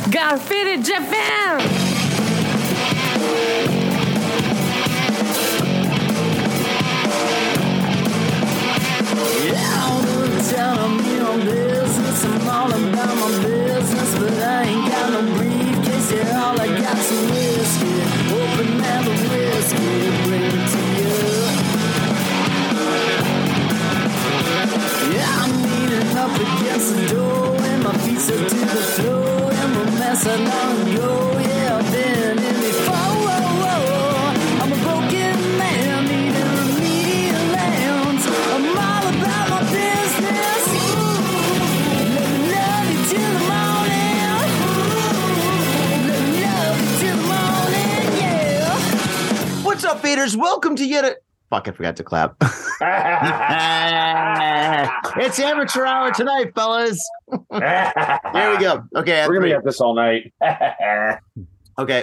Graffiti Japan! Yeah, all the time me on business. I'm all about my business, but I ain't got no briefcase. Yeah, all I got's some whiskey. Open and the whiskey, bring it to you. Yeah, I'm leaning up against the door, and my feet set to the floor, and the mess I long ago. Yeah, I've been in before. I'm a broken man, needing remedial lands. I'm all about my business. Let me love you till the morning. Let me love you till the morning, yeah. What's up, faders? Welcome to yet a... Fuck, I forgot to clap. It's amateur hour tonight, fellas. Here we go. Okay. We're going to be at this all night. Okay.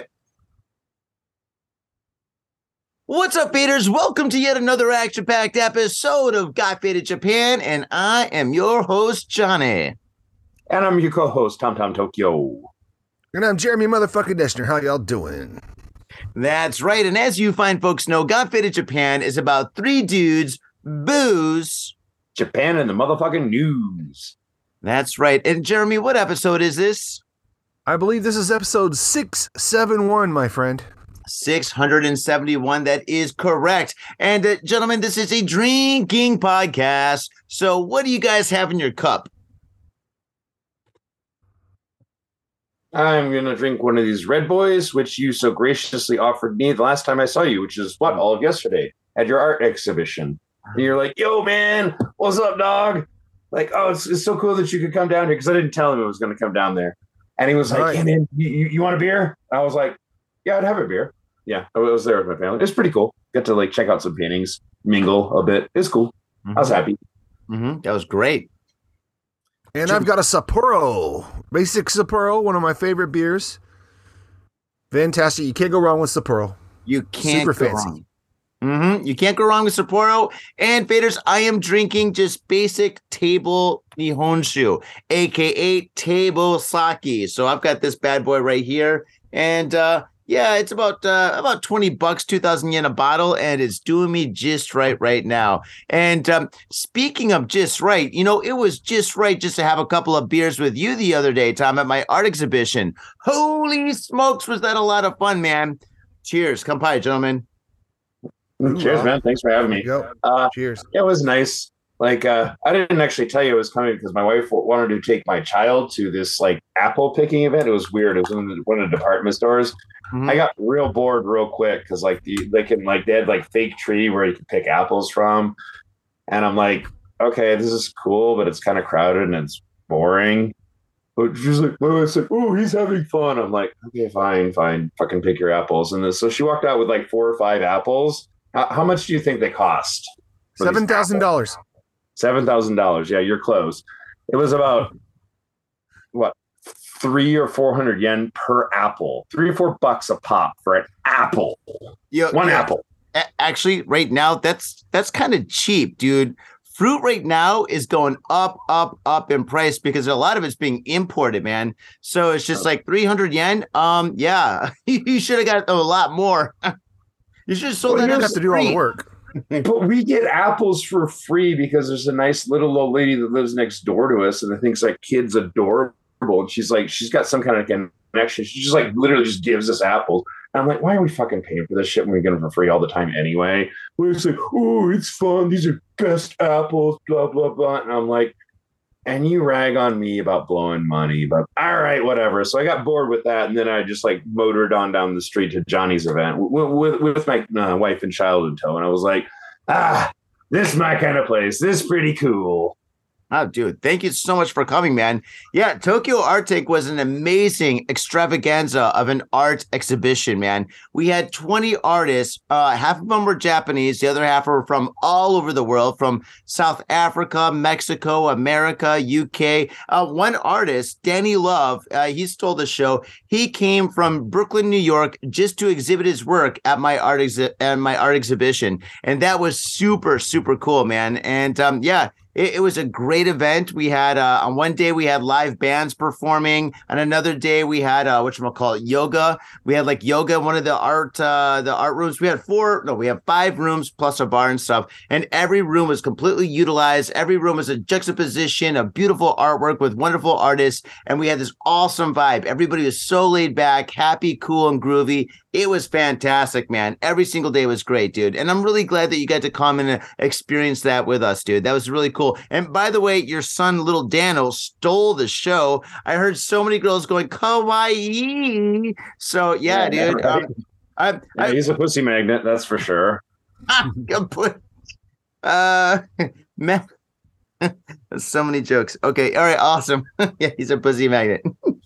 What's up, faders? Welcome to yet another action-packed episode of Got Faded Japan, and I am your host, Johnny. And I'm your co-host, Tom Tokyo. And I'm Jeremy motherfucking Deshner. How y'all doing? That's right, and as you fine folks know, Got Faded Japan is about three dudes, booze. Japan and the motherfucking news. That's right. And Jeremy, what episode is this? I believe this is episode 671, my friend. 671. That is correct. And gentlemen, this is a drinking podcast. So what do you guys have in your cup? I'm going to drink one of these Red Boys, which you so graciously offered me the last time I saw you, which is all of yesterday at your art exhibition. And you're like, yo, man, what's up, dog? Like, oh, it's so cool that you could come down here, because I didn't tell him it was going to come down there. And he was like, right. Hey, man, you want a beer? I was like, yeah, I'd have a beer. Yeah, I was there with my family. It was pretty cool. Got to like check out some paintings, mingle a bit. It was cool. I was happy. That was great. And I've got a Sapporo, basic Sapporo, one of my favorite beers. Fantastic. You can't go wrong with Sapporo. You can't Super go fancy. wrong. You can't go wrong with Sapporo. And faders, I am drinking just basic table Nihonshu, aka table sake. So I've got this bad boy right here, and yeah, it's about $20, 2,000 yen a bottle, and it's doing me just right now. And speaking of just right, you know, it was just right just to have a couple of beers with you the other day, Tom, at my art exhibition. Holy smokes, was that a lot of fun, man? Cheers. Come by, gentlemen. Cheers, man. Thanks for having me. Cheers. It was nice. Like, I didn't actually tell you it was coming because my wife wanted to take my child to this like apple picking event. It was weird. It was in one of the department stores. I got real bored real quick because like they had like fake tree where you can pick apples from, and I'm like, okay, this is cool, but it's kind of crowded and it's boring. But she's like, my wife said, oh, he's having fun. I'm like, okay, fine, fucking pick your apples. And so she walked out with like 4 or 5 apples. How much do you think they cost? $7,000. $7,000. Yeah, you're close. It was about what, 300 or 400 yen per apple. $3 or $4 a pop for an apple. One apple. Actually, right now, that's kind of cheap, dude. Fruit right now is going up in price because a lot of it's being imported, man. So it's just like 300 yen. Yeah, you should have got a lot more. You should have sold that. You don't have to do all the work. But we get apples for free because there's a nice little old lady that lives next door to us, and I think like kid's adorable. And she's like, she's got some kind of connection. She just like literally just gives us apples. And I'm like, why are we fucking paying for this shit when we get them for free all the time anyway? We're just like, oh, it's fun. These are best apples, blah, blah, blah. And I'm like, and you rag on me about blowing money, but all right, whatever. So I got bored with that, and then I just like motored on down the street to Johnny's event with my wife and child in tow, and I was like, this is my kind of place. This is pretty cool. Oh, dude, thank you so much for coming, man. Yeah, Tokyo Art Take was an amazing extravaganza of an art exhibition, man. We had 20 artists. Half of them were Japanese. The other half were from all over the world, from South Africa, Mexico, America, UK. One artist, Danny Love, he stole the show. He came from Brooklyn, New York, just to exhibit his work at my art exhibition. And that was super, super cool, man. And yeah, It was a great event. We had on one day we had live bands performing, and another day we had whatchamacallit, yoga. We had like yoga in one of the art rooms. We have 5 rooms plus a bar and stuff, and every room was completely utilized. Every room was a juxtaposition of beautiful artwork with wonderful artists, and we had this awesome vibe. Everybody was so laid back, happy, cool, and groovy. It was fantastic, man. Every single day was great, dude. And I'm really glad that you got to come and experience that with us, dude. That was really cool. And by the way, your son, little Daniel, stole the show. I heard so many girls going, kawaii. So, yeah, dude. Right. He's a pussy magnet, that's for sure. Man. So many jokes. Okay. All right. Awesome. Yeah, he's a pussy magnet.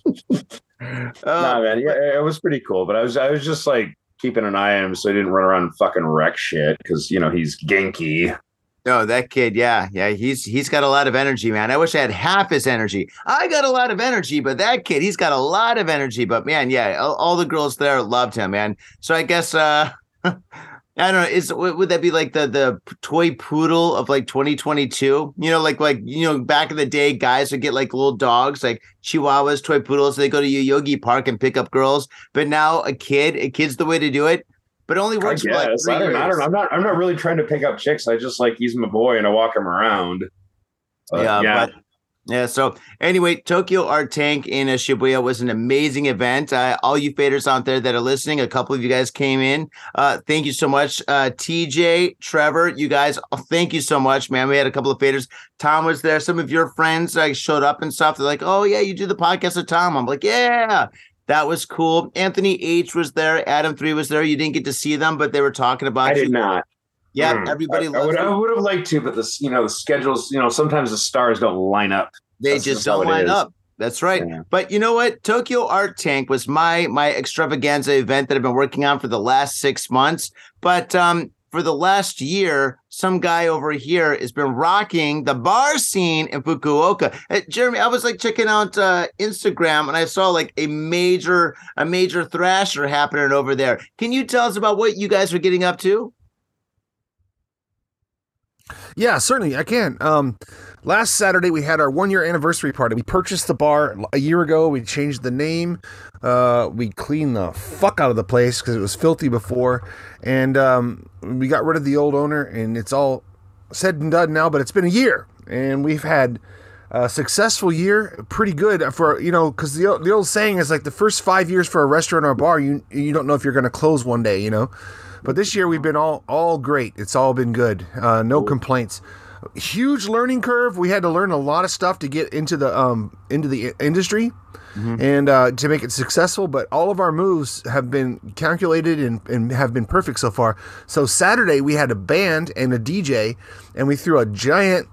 Nah, man. Yeah, it was pretty cool. But I was just like keeping an eye on him so he didn't run around and fucking wreck shit because he's Genki. Oh, that kid, yeah, he's got a lot of energy, man. I wish I had half his energy. I got a lot of energy, but that kid, he's got a lot of energy. But man, yeah, all the girls there loved him, man. So I guess I don't know. Would that be like the toy poodle of like 2022? Like back in the day, guys would get like little dogs, like Chihuahuas, toy poodles. So they go to Yogi Park and pick up girls. But now a kid's the way to do it. But it only works for like 3 years. I don't know. I'm not really trying to pick up chicks. I just like he's my boy and I walk him around. Yeah. So anyway, Tokyo Art Tank in Shibuya was an amazing event. All you faders out there that are listening, a couple of you guys came in. Thank you so much. TJ, Trevor, you guys, thank you so much, man. We had a couple of faders. Tom was there. Some of your friends showed up and stuff. They're like, oh, yeah, you do the podcast with Tom. I'm like, yeah. That was cool. Anthony H was there. Adam 3 was there. You didn't get to see them, but they were talking about I did not. Yeah, everybody loves I would have liked to, but the schedules, sometimes the stars don't line up. They just don't line up. That's right. Yeah. But you know what? Tokyo Art Tank was my extravaganza event that I've been working on for the last 6 months. But for the last year, some guy over here has been rocking the bar scene in Fukuoka. Jeremy, I was like checking out Instagram and I saw like a major thrasher happening over there. Can you tell us about what you guys are getting up to? Yeah, certainly I can. Last Saturday we had our 1-year anniversary party. We purchased the bar a year ago. We changed the name. We cleaned the fuck out of the place because it was filthy before, and we got rid of the old owner. And it's all said and done now. But it's been a year, and we've had a successful year. Pretty good for because the old saying is like the first 5 years for a restaurant or a bar, you don't know if you're going to close one day, But this year we've been all great. It's all been good. No complaints. Huge learning curve. We had to learn a lot of stuff to get into the industry and to make it successful. But all of our moves have been calculated and have been perfect so far. So Saturday we had a band and a DJ, and we threw a giant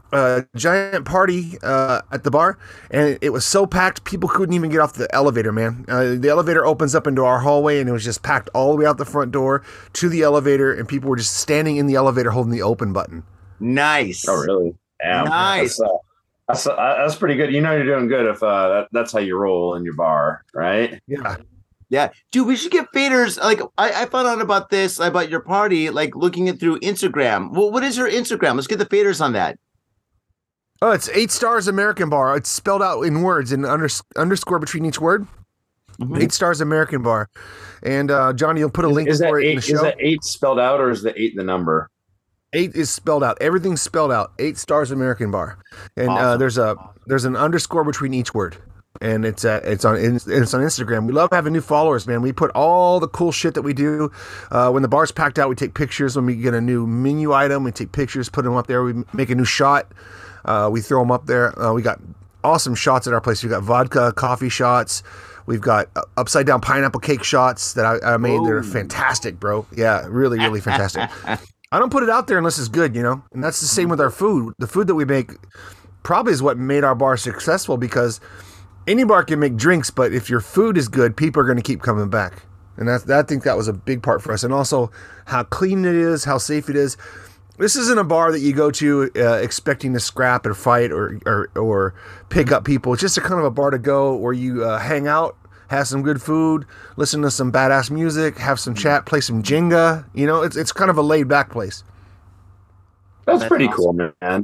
party at the bar, and it was so packed people couldn't even get off the elevator, man. The elevator opens up into our hallway, and it was just packed all the way out the front door to the elevator, and people were just standing in the elevator holding the open button. Nice. Oh, really? Yeah. Nice. That's pretty good. You're doing good if that's how you roll in your bar, right? Yeah, dude, we should get faders. Like, I found out about this, about your party, like looking it through Instagram. Well, what is your Instagram? Let's get the faders on that. Oh, it's 8 Stars American Bar. It's spelled out in words and underscore between each word. 8 Stars American Bar. And Johnny, you'll put a link for it in the show. Is that 8 spelled out, or is the 8 the number? 8 is spelled out. Everything's spelled out. 8 Stars American Bar. And awesome. There's an underscore between each word. And it's on Instagram. We love having new followers, man. We put all the cool shit that we do. When the bar's packed out, we take pictures. When we get a new menu item, we take pictures, put them up there. We make a new shot. We throw them up there. We got awesome shots at our place. We got vodka coffee shots. We've got upside down pineapple cake shots that I made. Ooh. They're fantastic, bro. Yeah, really, really fantastic. I don't put it out there unless it's good, and that's the same with our food. The food that we make probably is what made our bar successful, because any bar can make drinks, but if your food is good, people are going to keep coming back. And I think that was a big part for us. And also how clean it is, how safe it is. This isn't a bar that you go to expecting to scrap or fight or pick up people. It's just a kind of a bar to go where you hang out, have some good food, listen to some badass music, have some chat, play some Jenga. It's kind of a laid back place. That's pretty awesome. Cool, man.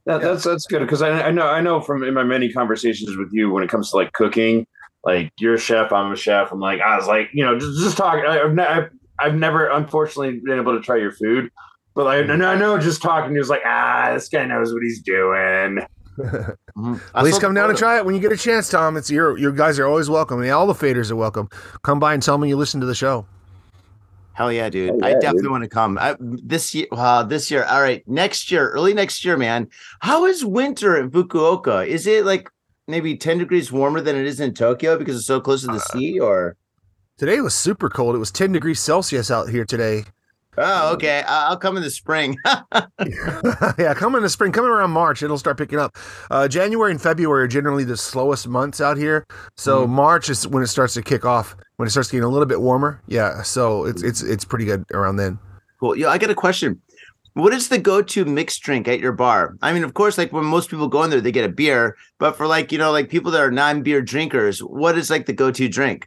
That's good because I know from in my many conversations with you when it comes to like cooking, like you're a chef, I'm a chef. I was like, just talking. I've never unfortunately been able to try your food, but I know just talking, he was like, this guy knows what he's doing. Please come down and try it when you get a chance, Tom. It's your guys are always welcome. I mean, all the faders are welcome. Come by and tell me you listen to the show. Hell yeah, dude. I definitely want to come. This year. All right. Early next year, man. How is winter in Fukuoka? Is it like maybe 10 degrees warmer than it is in Tokyo because it's so close to the sea, or? Today was super cold. It was 10 degrees Celsius out here today. Oh, okay. I'll come in the spring. Yeah, come in the spring. Coming around March, it'll start picking up. January and February are generally the slowest months out here. So March is when it starts to kick off, when it starts getting a little bit warmer. Yeah, so it's pretty good around then. Cool. I got a question. What is the go-to mixed drink at your bar? I mean, of course, like when most people go in there, they get a beer. But for like people that are non-beer drinkers, what is like the go-to drink?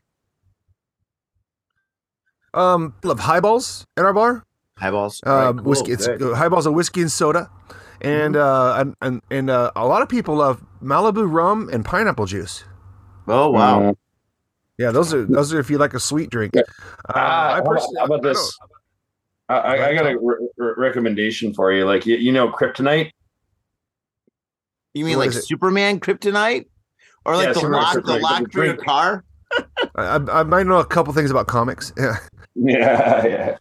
Love highballs at our bar. Highballs, whiskey. It's highballs of whiskey and soda, and and a lot of people love Malibu rum and pineapple juice. Oh wow! Yeah, those are if you like a sweet drink. How about this? I got a recommendation for you. Like kryptonite. You mean like Superman kryptonite, or like the lock for your car? I might know a couple things about comics. Yeah. Yeah.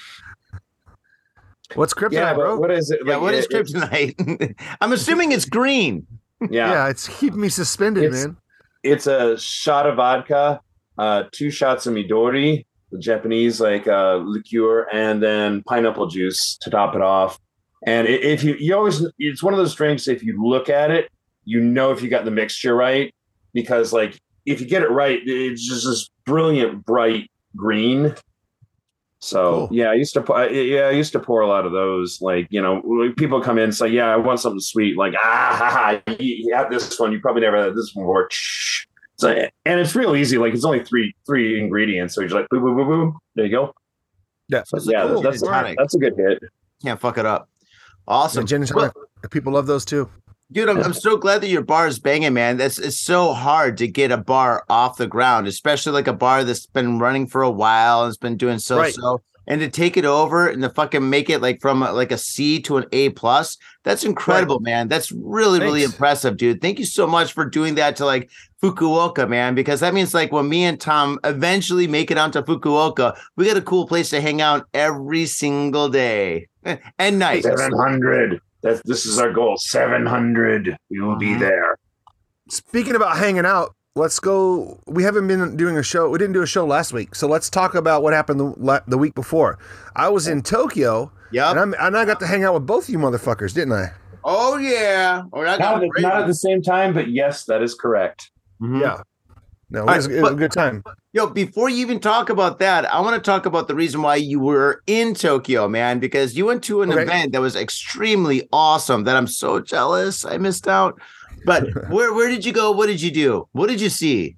What's kryptonite, bro? What is it? Yeah, what is kryptonite? I'm assuming it's green. Yeah, it's keeping me suspended, man. It's a shot of vodka, 2 shots of Midori, the Japanese liqueur, and then pineapple juice to top it off. And if you always, it's one of those drinks. If you look at it, if you got the mixture right, because like if you get it right, it's just this brilliant bright green. So cool. I used to pour a lot of those. Like people come in and say, "Yeah, I want something sweet." Like you have this one. You probably never had this one before. So, and it's real easy. Like it's only three ingredients. So you're just like, boom, boom, boom, boom. There you go. Yeah, so that's a good hit. Can't fuck it up. Awesome. Yeah, gin and tonic. People love those too. Dude, I'm so glad that your bar is banging, man. It's so hard to get a bar off the ground, especially like a bar that's been running for a while and has been doing so. And to take it over and to fucking make it like from a C to an A+, that's incredible, man. That's really, really impressive, dude. Thank you so much for doing that to like Fukuoka, man, because that means like when me and Tom eventually make it out to Fukuoka, we got a cool place to hang out every single day and night. 700. This is our goal. 700. We will be there. Speaking about hanging out, let's go. We haven't been doing a show. We didn't do a show last week. So let's talk about what happened the week before. I was in Tokyo. Yeah. And I got to hang out with both you motherfuckers, didn't I? Oh, yeah. Not at the same time, but yes, that is correct. Mm-hmm. Yeah. No, it was a good time. Before you even talk about that, I want to talk about the reason why you were in Tokyo, man, because you went to an event that was extremely awesome that I'm so jealous I missed out. But where did you go? What did you do? What did you see?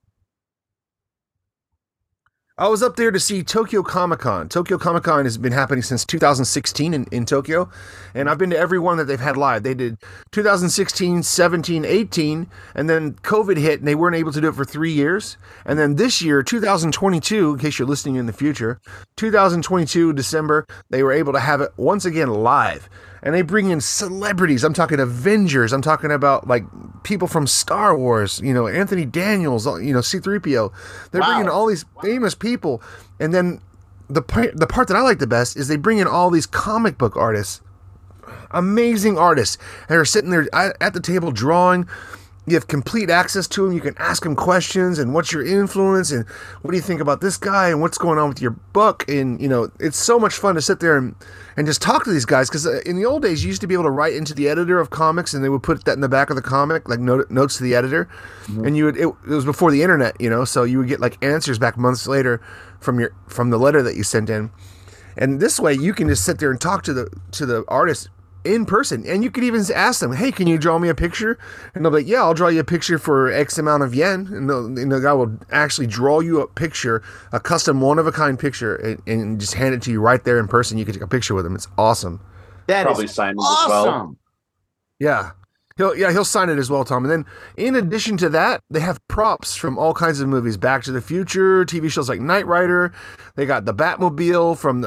I was up there to see Tokyo Comic Con. Tokyo Comic Con has been happening since 2016 in Tokyo, and I've been to every one that they've had live. They did 2016, 17, 18, and then COVID hit, and they weren't able to do it for 3 years. And then this year, 2022, in case you're listening in the future, 2022, December, they were able to have it once again live. And they bring in celebrities. I'm talking Avengers. I'm talking about like people from Star Wars, Anthony Daniels, C-3PO. They're bringing all these famous people. And then the part that I like the best is they bring in all these comic book artists, amazing artists. And they're sitting there at the table drawing. You have complete access to them. You can ask them questions and what's your influence and what do you think about this guy and what's going on with your book. And, it's so much fun to sit there and just talk to these guys, because in the old days, you used to be able to write into the editor of comics and they would put that in the back of the comic, like notes to the editor. Mm-hmm. And it was before the internet, so you would get like answers back months later from the letter that you sent in. And this way you can just sit there and talk to the artist in person, and you could even ask them, "Hey, can you draw me a picture?" And they'll be like, "Yeah, I'll draw you a picture for X amount of yen." And the guy will actually draw you a picture, a custom one-of-a-kind picture, and just hand it to you right there in person. You can take a picture with him. It's awesome. That probably is signed awesome. as well. Yeah. He'll sign it as well, Tom. And then in addition to that, they have props from all kinds of movies. Back to the Future, TV shows like Knight Rider. They got the Batmobile from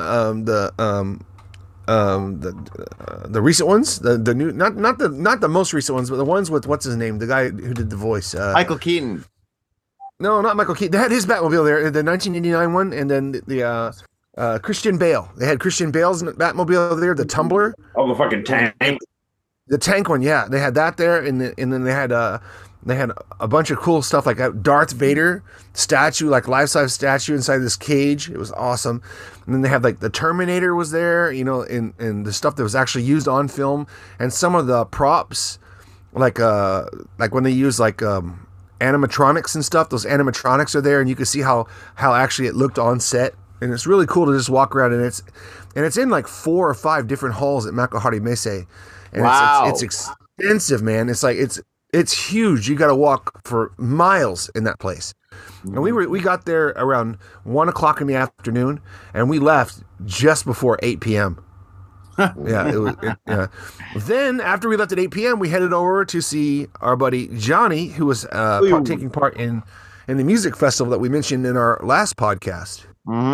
the recent ones, the new, not the most recent ones, but the ones with what's his name, the guy who did the voice, Michael Keaton. No, not Michael Keaton. They had his Batmobile there, the 1989 one, and then the Christian Bale. They had Christian Bale's Batmobile there, the Tumbler. Oh, the fucking tank. The tank one, yeah, they had that there, and then they had a bunch of cool stuff like a Darth Vader statue, like life-size statue inside this cage. It was awesome. And then they had like the Terminator was there, you know, and the stuff that was actually used on film, and some of the props, like when they use like animatronics and stuff. Those animatronics are there, and you can see how actually it looked on set. And it's really cool to just walk around, and it's in like 4 or 5 different halls at Makuhari Messe. And Wow. it's extensive, man. It's like it's huge. You got to walk for miles in that place. And we got there around 1:00 in the afternoon, and we left just before 8 p.m. Yeah. Then after we left at 8 p.m., we headed over to see our buddy Johnny, who was taking part in the music festival that we mentioned in our last podcast.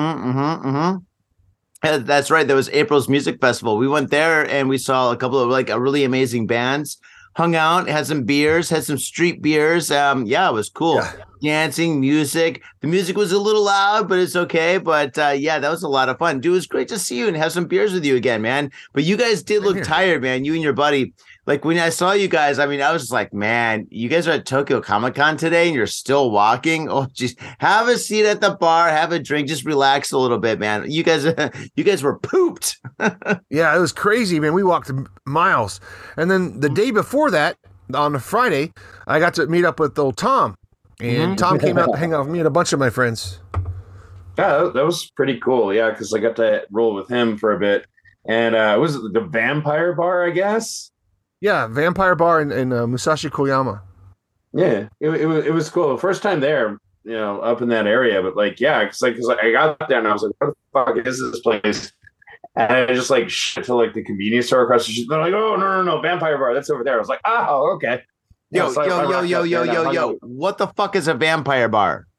That's right. There was April's Music Festival. We went there and we saw a couple of like really amazing bands. Hung out, had some beers, had some street beers. It was cool. Yeah. Dancing, music. The music was a little loud, but it's okay. But that was a lot of fun. Dude, it was great to see you and have some beers with you again, man. But you guys did look tired, man. You and your buddy. Like when I saw you guys, I mean, I was just like, man, you guys are at Tokyo Comic Con today and you're still walking. Oh, geez. Have a seat at the bar, have a drink, just relax a little bit, man. You guys were pooped. Yeah, it was crazy, man. We walked miles. And then the day before that, on a Friday, I got to meet up with old Tom. And Tom came out to hang out with me and a bunch of my friends. Yeah, that was pretty cool. Yeah, because I got to roll with him for a bit. And it was the Vampire Bar, I guess. Yeah, Vampire Bar in Musashi Koyama. Yeah, it was cool. First time there, you know, up in that area. But like, yeah, because I got there and I was like, what the fuck is this place? And I just like shit to like the convenience store across the street. They're like, oh no, Vampire Bar, that's over there. I was like, oh, okay. Yo, what the fuck is a vampire bar?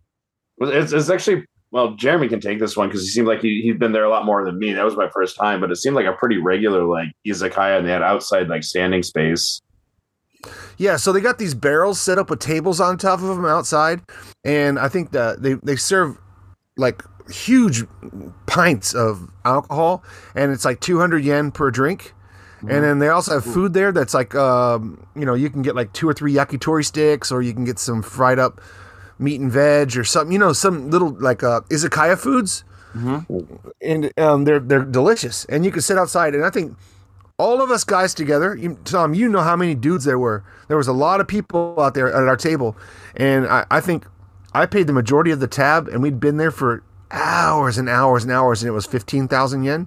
It's actually, well, Jeremy can take this one because he seemed like he'd been there a lot more than me. That was my first time, but it seemed like a pretty regular like izakaya, and they had outside like standing space. Yeah, so they got these barrels set up with tables on top of them outside, and I think that they serve like huge pints of alcohol, and it's like 200 yen per drink. And then they also have food there that's like, you can get like 2 or 3 yakitori sticks, or you can get some fried up meat and veg or something, some little like izakaya foods. And they're delicious. And you can sit outside. And I think all of us guys together, Tom, you know how many dudes there were. There was a lot of people out there at our table. And I think I paid the majority of the tab, and we'd been there for hours and hours and hours, and it was 15,000 yen.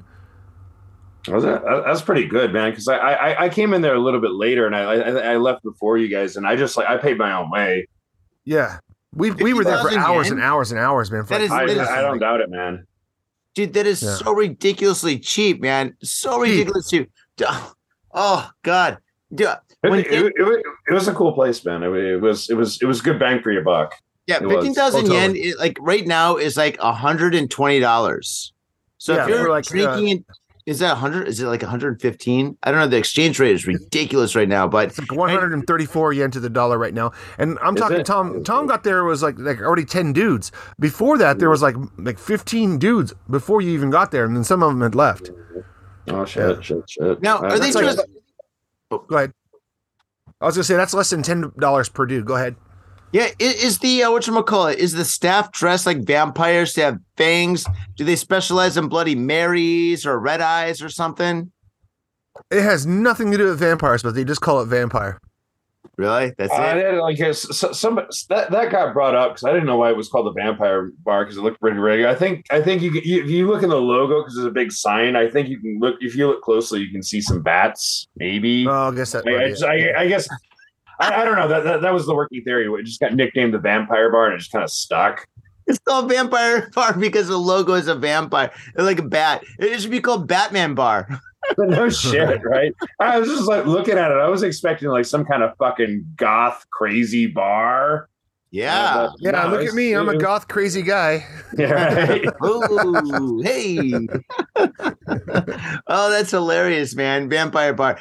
That's pretty good, man. Because I came in there a little bit later, and I left before you guys, and I paid my own way. Yeah, we were there for hours and hours and hours, man. I don't doubt it, man. Dude, that is so ridiculously cheap, man. So ridiculously cheap. Oh God, dude. It was a cool place, man. It was good bang for your buck. Yeah, 15,000 yen, like right now is like $120. So if you're like drinking is that 100? Is it like 115? I don't know. The exchange rate is ridiculous right now, but it's like 134 yen to the dollar right now. And I'm talking Tom. Tom got there was like already 10 dudes. Before that, there was like 15 dudes before you even got there, and then some of them had left. Oh shit! Now, are they just? Go ahead. I was gonna say that's less than $10 per dude. Go ahead. Yeah, is the whatchamacallit, is the staff dressed like vampires to have fangs? Do they specialize in Bloody Marys or red eyes or something? It has nothing to do with vampires, but they just call it vampire. Really? That's it? Like that got brought up because I didn't know why it was called the Vampire Bar because it looked pretty regular. I think if you look in the logo because there's a big sign, I think you can look. If you look closely, you can see some bats. Maybe. Oh, I guess that. I guess. I don't know. That was the working theory. It just got nicknamed the Vampire Bar, and it just kind of stuck. It's called Vampire Bar because the logo is a vampire, like a bat. It should be called Batman Bar. No shit, right? I was just like looking at it. I was expecting like some kind of fucking goth crazy bar. Yeah. Yeah, No, look at me. I'm a goth crazy guy. Yeah, right? Ooh, hey. Oh, that's hilarious, man. Vampire bar.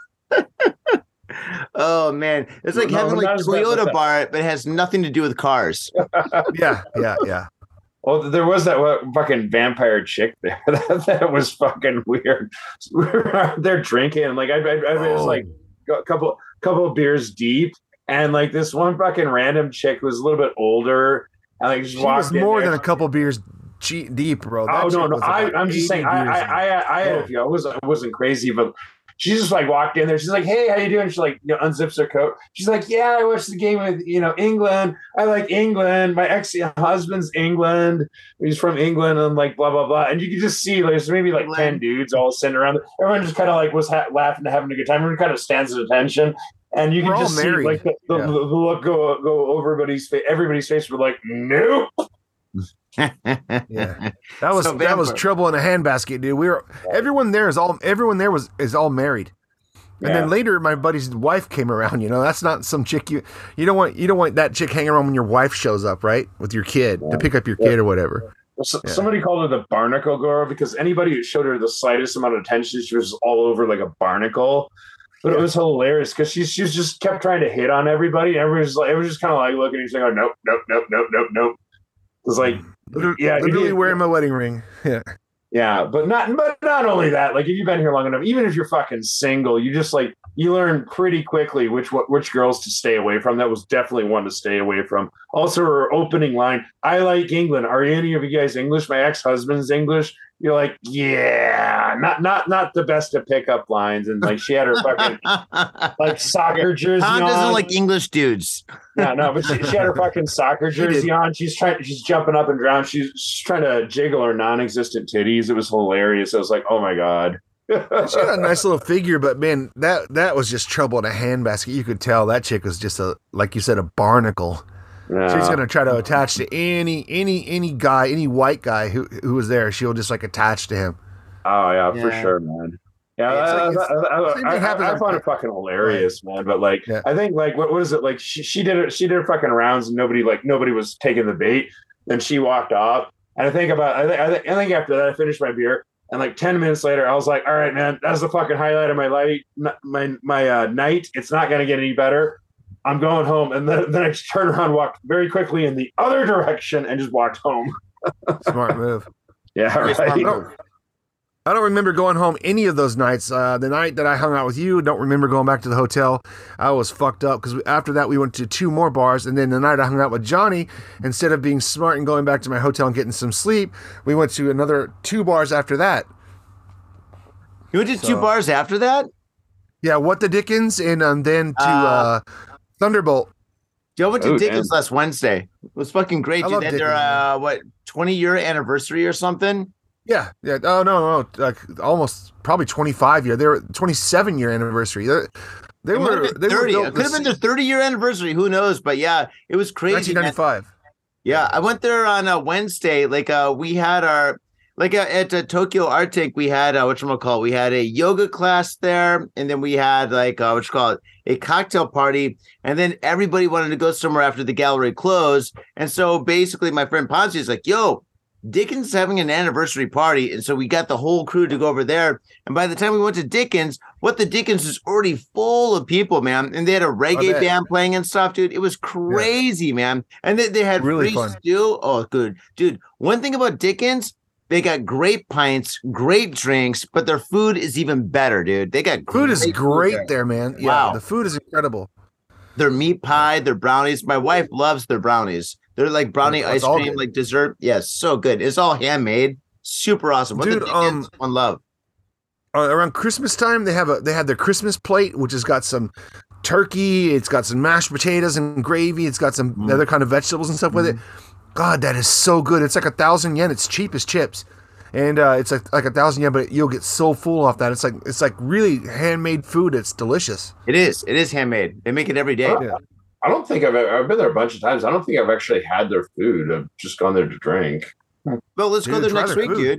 Oh man, it's like No, having like not as bad as Toyota that. bar, but it has nothing to do with cars. Yeah. Well, there was that fucking vampire chick there. That was fucking weird. We were out there drinking, like I was like a couple of beers deep, and like this one fucking random chick who was a little bit older, and like just She was walked in more there. than a couple beers deep, bro. That Oh chick no, was about I'm just 80 saying. beers in. I had a few. I wasn't crazy, but she just like walked in there. She's like, "Hey, how you doing?" She like unzips her coat. She's like, "Yeah, I watched the game with England. I like England. My ex-husband's England. He's from England, and like blah blah blah." And you could just see like, there's maybe like 10 dudes all sitting around. Everyone just kind of like was laughing, having a good time. Everyone kind of stands at attention, and you We're can all just see married. like the look go over everybody's face. Everybody's face were like, "Nope." Yeah, that was So that was vampire. trouble in a handbasket, dude. Everyone there is all married. And Yeah. then later, my buddy's wife came around. That's not some chick you don't want that chick hanging around when your wife shows up, right, with your kid to pick up your kid or whatever. Somebody called her the barnacle girl because anybody who showed her the slightest amount of attention, she was all over like a barnacle. But it was hilarious because she just kept trying to hit on everybody. Everybody was like, it was just kind of like looking at each other, nope. It was like, yeah, Literally wearing my wedding ring. Yeah. yeah, but not only that. Like if you've been here long enough, even if you're fucking single, you just like you learn pretty quickly which girls to stay away from. That was definitely one to stay away from. Also, her opening line, "I like England. Are any of you guys English? My ex-husband's English." You're like, yeah, not the best at pickup lines. And like she had her fucking like soccer jersey Tom on. doesn't like English dudes. No, but she had her fucking soccer jersey on. She's jumping up and down. She's trying to jiggle her non-existent titties. It was hilarious. I was like, oh my God. She had a nice little figure, but man, that was just trouble in a handbasket. You could tell that chick was just like you said, a barnacle. Yeah. She's gonna try to attach to any guy, any white guy who was there. She'll just like attach to him. Oh yeah, for Yeah. sure, man. Yeah, Same thing happens I on- found it fucking hilarious, man. But like, Yeah. I think like, what is it like? She did her fucking rounds, and nobody was taking the bait. Then she walked off, and I think after that, I finished my beer, and like 10 minutes later, I was like, all right, man, that's the fucking highlight of my night. It's not gonna get any better. I'm going home, and then I just turned around, walked very quickly in the other direction, and just walked home. Smart move. Yeah, Very smart right. move. I don't remember going home any of those nights. The night that I hung out with you, don't remember going back to the hotel. I was fucked up because after that we went to 2 more bars, and then the night I hung out with Johnny, instead of being smart and going back to my hotel and getting some sleep, we went to another 2 bars after that. You went to 2 bars after that? Yeah, What the Dickens, and then to Thunderbolt. Joe went to Oh, Dickens damn. last Wednesday. It was fucking great, I dude. love They had their Dickens, 20-year anniversary or something. Yeah. Oh no, like almost probably 25 year. They were 27-year anniversary. They It might were have been 30. built It could have been their 30-year anniversary. Who knows? But yeah, it was crazy. man. 1995. Yeah, I went there on a Wednesday. Like we had our at Tokyo Arctic, we had whatchamacallit, we had a yoga class there, and then we had like a cocktail party, and then everybody wanted to go somewhere after the gallery closed. And so basically my friend Ponzi is like, yo, Dickens is having an anniversary party, and so we got the whole crew to go over there. And by the time we went to Dickens, What the Dickens is already full of people, man. And they had a reggae bet. band playing and stuff, dude. It was crazy, man. And they had Really free fun. stew. Oh, good, dude. One thing about Dickens, they got great pints, great drinks, but their food is even better, dude. They got Food is great there. there, man. Yeah, Wow. the food is incredible. Their meat pie, their brownies. My wife loves their brownies. They're like brownie That's ice all cream, good. like dessert. Yes, so good. It's all handmade. Super awesome. What Dude, the Dickens, one love. Around Christmas time, they have their Christmas plate, which has got some turkey, it's got some mashed potatoes and gravy, it's got some other kind of vegetables and stuff with it. God, that is so good. It's like 1,000 yen. It's cheap as chips, and it's like 1,000 yen, but you'll get so full off that. It's like really handmade food. It's delicious. It is. It is handmade. They make it every day. Yeah. I don't think I've been there a bunch of times. I don't think I've actually had their food. I've just gone there to drink. Well, let's go Dude, there try next their week, food. dude.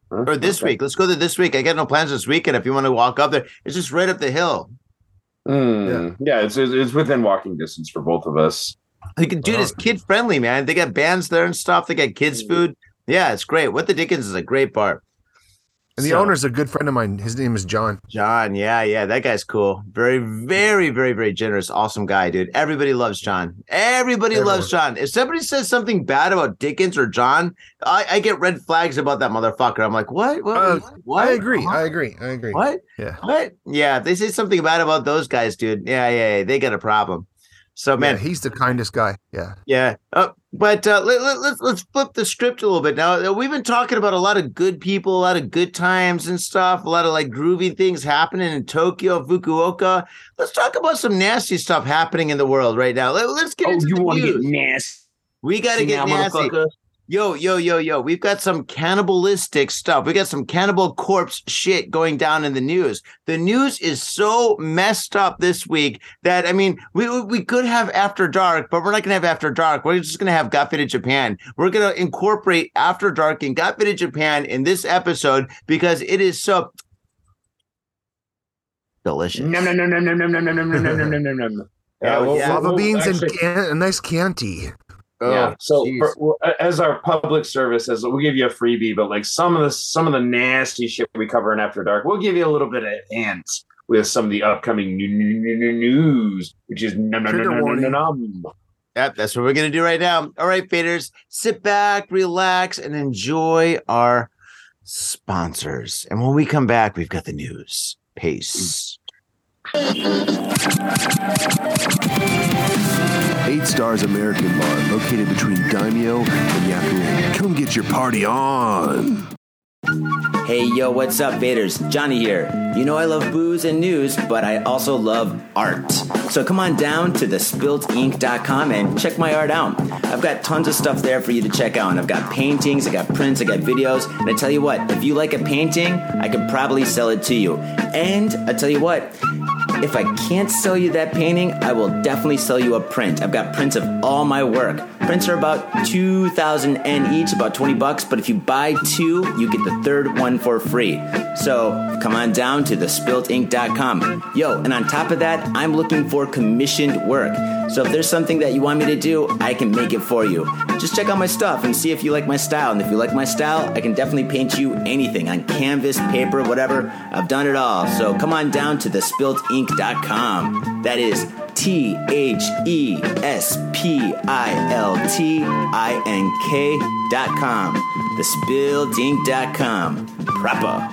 Or this week. Let's go to this week. I got no plans this weekend. If you want to walk up there, it's just right up the hill. Yeah, it's within walking distance for both of us. Dude, it's kid friendly, man. They got bands there and stuff. They got kids food. Yeah, it's great. What the Dickens is a great bar. And the owner's a good friend of mine. His name is John. John, yeah, that guy's cool. Very, very, very, very generous, awesome guy, dude. Everybody loves John. Everybody loves John. If somebody says something bad about Dickens or John, I get red flags about that motherfucker. I'm like, what? What? I agree. I agree. What? Yeah. What? Yeah, if they say something bad about those guys, dude, yeah, they got a problem. So, man, he's the kindest guy. Yeah. But let's flip the script a little bit now. We've been talking about a lot of good people, a lot of good times and stuff, a lot of like groovy things happening in Tokyo, Fukuoka. Let's talk about some nasty stuff happening in the world right now. Let's get into the news. You want to get nasty? We got to get nasty. Yo. We've got some cannibalistic stuff. We got some cannibal corpse shit going down in the news. The news is so messed up this week that, I mean, we could have After Dark, but we're not going to have After Dark. We're just going to have Got Faded Japan. We're going to incorporate After Dark and Got Faded Japan in this episode because it is so delicious. No. Lava beans and a nice Chianti. Yeah. So as our public service, as we'll give you a freebie, but like some of the nasty shit we cover in After Dark, we'll give you a little bit of hints with some of the upcoming news, which is Yep, that's what we're gonna do right now. All right, faders, sit back, relax, and enjoy our sponsors. And when we come back, we've got the news. Peace. 8 Stars American Bar, located between Daimyo and Yakuin. Come get your party on. Hey, yo, what's up, Vaders? Johnny here. You know I love booze and news, but I also love art. So come on down to thespiltink.com and check my art out. I've got tons of stuff there for you to check out. I've got paintings, I got prints, I got videos. And I tell you what, if you like a painting, I could probably sell it to you. And I tell you what, if I can't sell you that painting, I will definitely sell you a print. I've got prints of all my work. Prints are about 2,000 yen each, about $20. But if you buy 2, you get the third one for free. So come on down to thespiltink.com. Yo, and on top of that, I'm looking for commissioned work. So if there's something that you want me to do, I can make it for you. Just check out my stuff and see if you like my style. And if you like my style, I can definitely paint you anything on canvas, paper, whatever. I've done it all. So come on down to thespiltink.com. That is THESPILTINK.com. Thespiltink.com. Proper.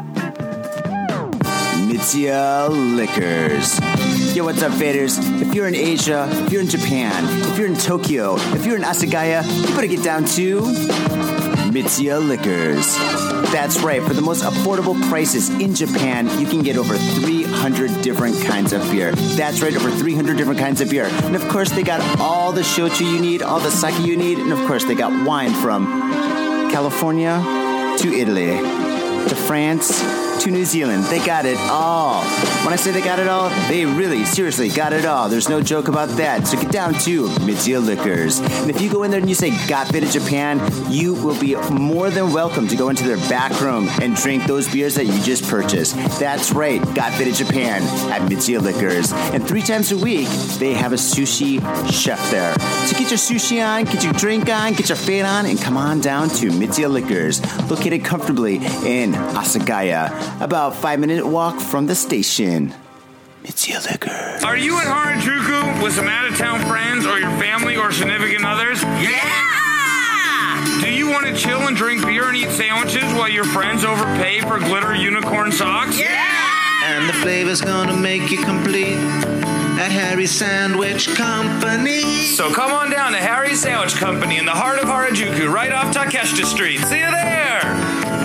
Mitsuya Liquors. Yo, what's up, faders? If you're in Asia, if you're in Japan, if you're in Tokyo, if you're in Asagaya, you better get down to Mitsuya Liquors. That's right. For the most affordable prices in Japan, you can get over 300 different kinds of beer. That's right, over 300 different kinds of beer. And of course, they got all the shochu you need, all the sake you need, and of course, they got wine from California to Italy to France to New Zealand. They got it all. When I say they got it all, they really, seriously got it all. There's no joke about that. So get down to Mitsuya Liquors. And if you go in there and you say, Got Faded Japan, you will be more than welcome to go into their back room and drink those beers that you just purchased. That's right, Got Faded Japan at Mitsuya Liquors. And 3 times a week, they have a sushi chef there. So get your sushi on, get your drink on, get your fade on, and come on down to Mitsuya Liquors, located comfortably in Asagaya, about 5-minute walk from the station. Mitsuya Liquors. Are you at Harajuku with some out-of-town friends or your family or significant others? Yeah! Do you want to chill and drink beer and eat sandwiches while your friends overpay for glitter unicorn socks? Yeah! And the flavor's gonna make you complete at Harry's Sandwich Company. So come on down to Harry's Sandwich Company in the heart of Harajuku, right off Takeshita Street. See you there!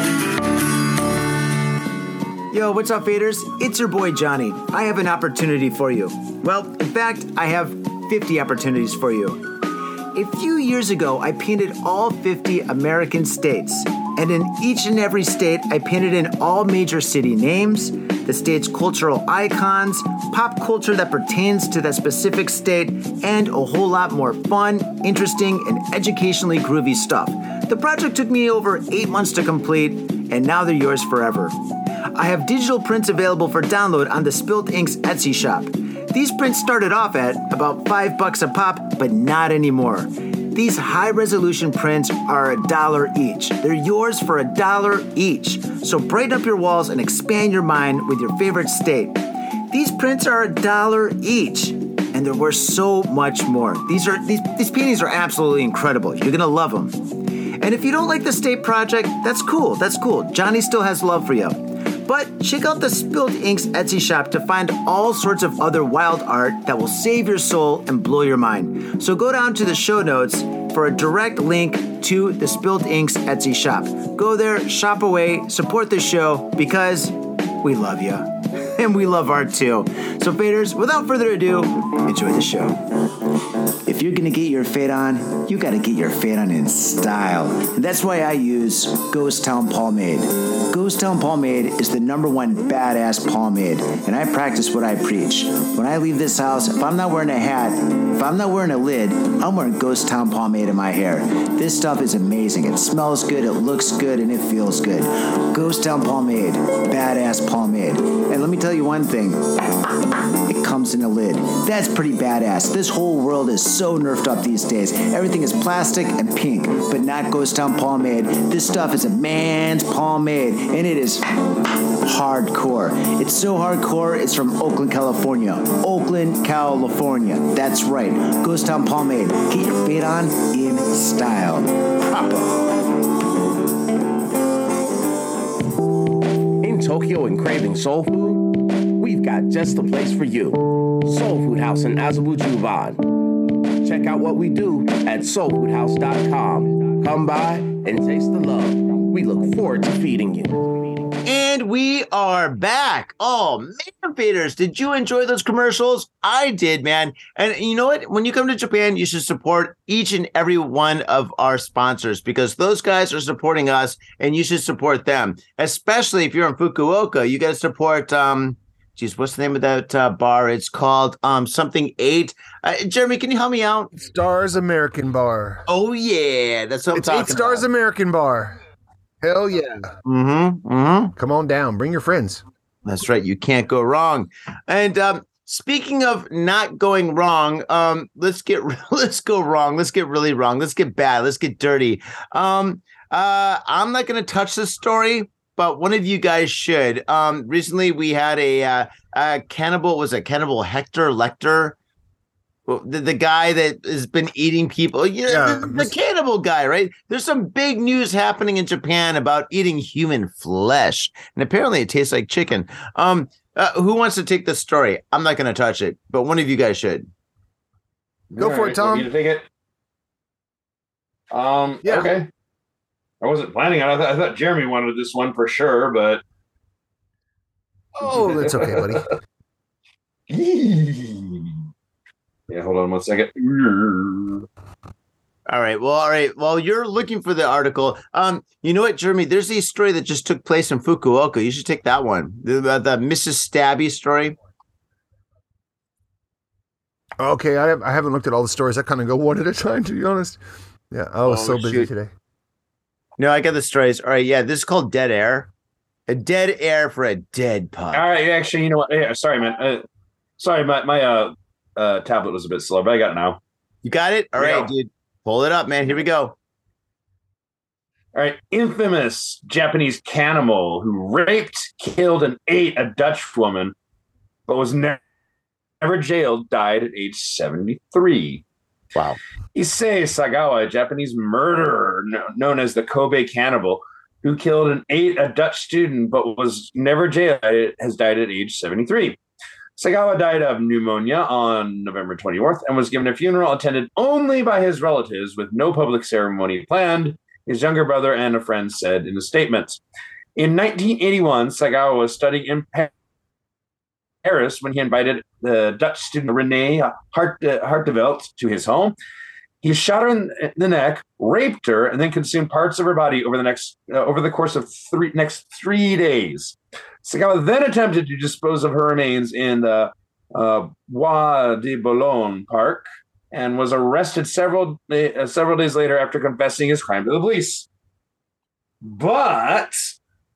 Yo, what's up, faders? It's your boy, Johnny. I have an opportunity for you. Well, in fact, I have 50 opportunities for you. A few years ago, I painted all 50 American states. And in each and every state, I painted in all major city names, the state's cultural icons, pop culture that pertains to that specific state, and a whole lot more fun, interesting, and educationally groovy stuff. The project took me over 8 months to complete, and now they're yours forever. I have digital prints available for download on the Spilt Inks Etsy shop. These prints started off at about $5 a pop, but not anymore. These high-resolution prints are $1 each. They're yours for $1 each. So brighten up your walls and expand your mind with your favorite state. These prints are $1 each, and they're worth so much more. These paintings are absolutely incredible. You're gonna love them. And if you don't like the state project, that's cool. Johnny still has love for you. But check out the Spilt Inks Etsy shop to find all sorts of other wild art that will save your soul and blow your mind. So go down to the show notes for a direct link to the Spilt Inks Etsy shop. Go there, shop away, support the show because we love you. And we love art too. So faders, without further ado, enjoy the show. If you're gonna get your fade on, you gotta get your fade on in style. And that's why I use Ghost Town Pomade. Ghost Town Pomade is the #1 badass pomade, and I practice what I preach. When I leave this house, if I'm not wearing a hat, if I'm not wearing a lid, I'm wearing Ghost Town Pomade in my hair. This stuff is amazing. It smells good, it looks good, and it feels good. Ghost Town Pomade, badass pomade. And let me tell you one thing. It comes in a lid. That's pretty badass. This whole world is so nerfed up these days. Everything is plastic and pink, but not Ghost Town Pomade. This stuff is a man's pomade, and it is hardcore. It's so hardcore, it's from Oakland, California. Oakland, California. That's right. Ghost Town Pomade. Get your fade on in style. Proper. In Tokyo and craving soul food? We've got just the place for you. Soul Food House in Azabu Juban. Check out what we do at soulfoodhouse.com. Come by and taste the love. We look forward to feeding you. And we are back. Oh, man, faders, did you enjoy those commercials? I did, man. And you know what? When you come to Japan, you should support each and every one of our sponsors because those guys are supporting us and you should support them. Especially if you're in Fukuoka, you got to support, what's the name of that bar? It's called something 8. Jeremy, can you help me out? Stars American Bar. Oh, yeah. That's what I'm talking about. 8 Stars American Bar. Hell yeah. Come on down. Bring your friends. That's right. You can't go wrong. And speaking of not going wrong, let's go wrong. Let's get really wrong. Let's get bad. Let's get dirty. I'm not going to touch this story, but one of you guys should. Recently, we had a cannibal. Was it Cannibal Hector Lecter? The guy that has been eating people, the cannibal guy, right? There's some big news happening in Japan about eating human flesh, and apparently it tastes like chicken. Who wants to take this story? I'm not going to touch it, but one of you guys should. Go for it, Tom. Want me to take it? Yeah. Okay. I wasn't planning on it. I thought Jeremy wanted this one for sure, but oh, that's okay, buddy. Yeah, hold on one second. All right. Well, you're looking for the article. You know what, Jeremy? There's a story that just took place in Fukuoka. You should take that one. The Mrs. Stabby story. Okay, I haven't looked at all the stories. I kind of go one at a time, to be honest. Yeah, I was so busy today. No, I got the stories. All right, yeah, this is called Dead Air. A dead air for a dead pup. All right, actually, you know what? Yeah, sorry, man. Sorry, my tablet was a bit slow, but I got it now. You got it? All right, dude. Pull it up, man. Here we go. All right. Infamous Japanese cannibal who raped, killed, and ate a Dutch woman, but was never jailed, died at age 73. Wow. Issei Sagawa, a Japanese murderer known as the Kobe cannibal, who killed and ate a Dutch student but was never jailed, has died at age 73. Sagawa died of pneumonia on November 24th and was given a funeral attended only by his relatives with no public ceremony planned, his younger brother and a friend said in a statement. In 1981, Sagawa was studying in Paris when he invited the Dutch student Renee Hartevelt to his home. He shot her in the neck, raped her, and then consumed parts of her body over the course of next 3 days. Sagawa then attempted to dispose of her remains in the Bois de Boulogne Park and was arrested several days later after confessing his crime to the police. But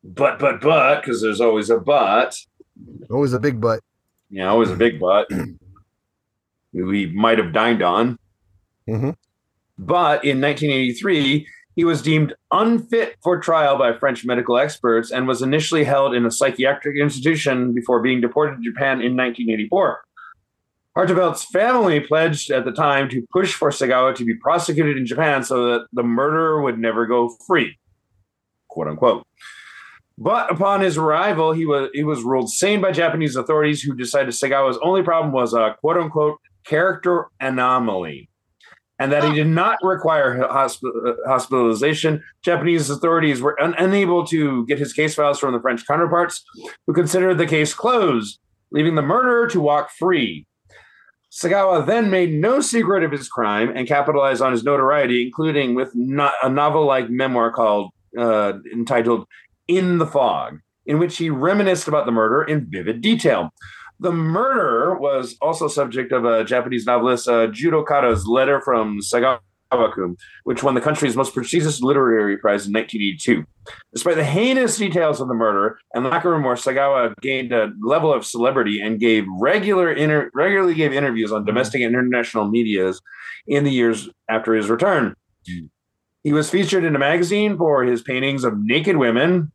But, because there's always a but. Always a big butt. Yeah, always a big but. We might have dined on. Mm-hmm. But in 1983, he was deemed unfit for trial by French medical experts and was initially held in a psychiatric institution before being deported to Japan in 1984. Harteveldt's family pledged at the time to push for Sagawa to be prosecuted in Japan so that the murderer would never go free, quote unquote. But upon his arrival, he was ruled sane by Japanese authorities, who decided Sagawa's only problem was a quote unquote character anomaly, and that he did not require hospitalization. Japanese authorities were unable to get his case files from the French counterparts, who considered the case closed, leaving the murderer to walk free. Sagawa then made no secret of his crime and capitalized on his notoriety, including with a novel-like memoir called entitled In the Fog, in which he reminisced about the murder in vivid detail. The murder was also subject of a Japanese novelist, Judo Kata's Letter from Sagawa-kun, which won the country's most prestigious literary prize in 1982. Despite the heinous details of the murder and lack of remorse, Sagawa gained a level of celebrity and regularly gave interviews on domestic and international medias in the years after his return. He was featured in a magazine for his paintings of naked women,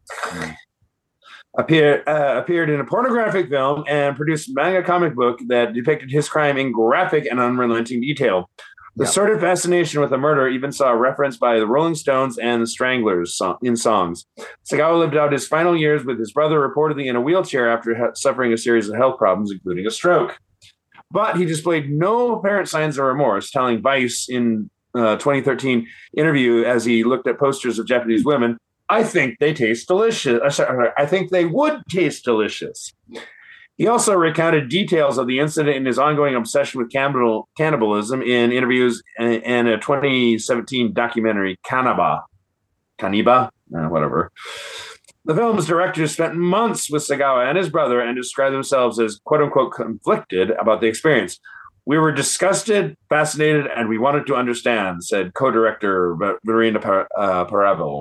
appeared in a pornographic film, and produced a manga comic book that depicted his crime in graphic and unrelenting detail. The sordid fascination with the murder even saw a reference by the Rolling Stones and the Stranglers in songs. Sagawa lived out his final years with his brother, reportedly in a wheelchair after suffering a series of health problems, including a stroke. But he displayed no apparent signs of remorse, telling Vice in 2013 interview as he looked at posters of Japanese women, "I think they taste delicious. I think they would taste delicious." He also recounted details of the incident in his ongoing obsession with cannibalism in interviews and a 2017 documentary, Kaniba, whatever. The film's directors spent months with Sagawa and his brother and described themselves as quote-unquote conflicted about the experience. "We were disgusted, fascinated, and we wanted to understand," said co-director Verena Paravel.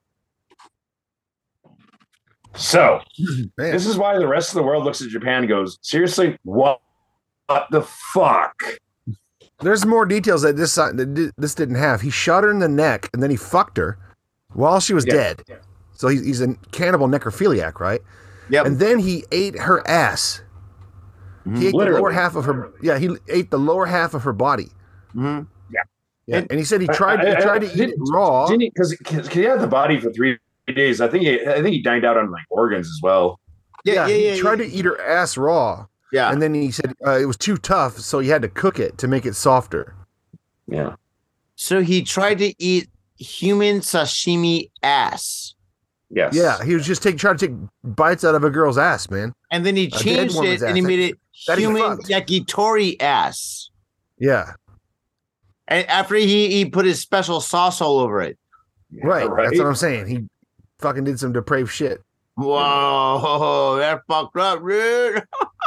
So, this is why the rest of the world looks at Japan and goes, seriously, what the fuck? There's more details that this didn't have. He shot her in the neck, and then he fucked her while she was dead. Yeah. So he's a cannibal necrophiliac, right? Yep. And then he ate her ass. He ate the lower half of her. Yeah, he ate the lower half of her body. Mm-hmm. Yeah. And he said he tried to eat it raw. Because he had the body for 3 days. I think he dined out on like organs as well. He tried to eat her ass raw. Yeah. And then he said it was too tough, so he had to cook it to make it softer. Yeah. So he tried to eat human sashimi ass. Yes. Yeah, he was just trying to take bites out of a girl's ass, man. And then he changed it and he made it human yakitori ass. Yeah. And after he put his special sauce all over it. Right. That's what I'm saying. He fucking did some depraved shit. Whoa, that fucked up, dude.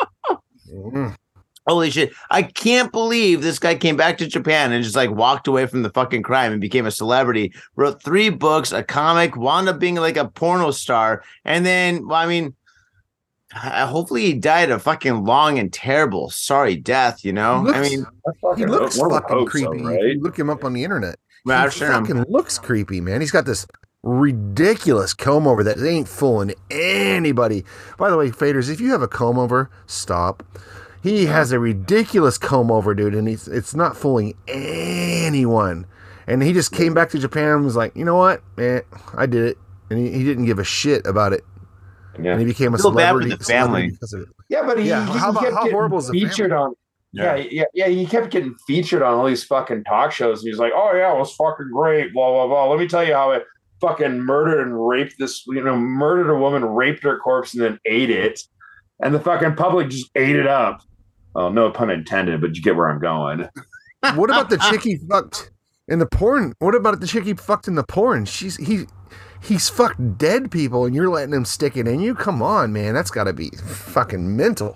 Holy shit. I can't believe this guy came back to Japan and just like walked away from the fucking crime and became a celebrity. Wrote 3 books, a comic, wound up being like a porno star. And then, well, I mean, hopefully he died a fucking long and terrible, sorry death, you know? He looks fucking creepy. Right? You look him up on the internet. He fucking looks creepy, man. He's got this ridiculous comb over that ain't fooling anybody. By the way, faders, if you have a comb over, stop. He has a ridiculous comb over, dude, and it's not fooling anyone. And he just came back to Japan and was like, you know what, man, I did it. And he didn't give a shit about it. Yeah. And he became a celebrity. Bad for the family. Because of it. Yeah, but he kept getting featured on. Yeah, he kept getting featured on all these fucking talk shows. And he was like, oh, yeah, it was fucking great, blah, blah, blah. Let me tell you how it fucking murdered and raped murdered a woman, raped her corpse, and then ate it. And the fucking public just ate it up. Oh, no pun intended, but you get where I'm going. What about the chick he fucked in the porn? What about the chick he fucked in the porn? He's fucked dead people, and you're letting him stick it in you? Come on, man. That's got to be fucking mental.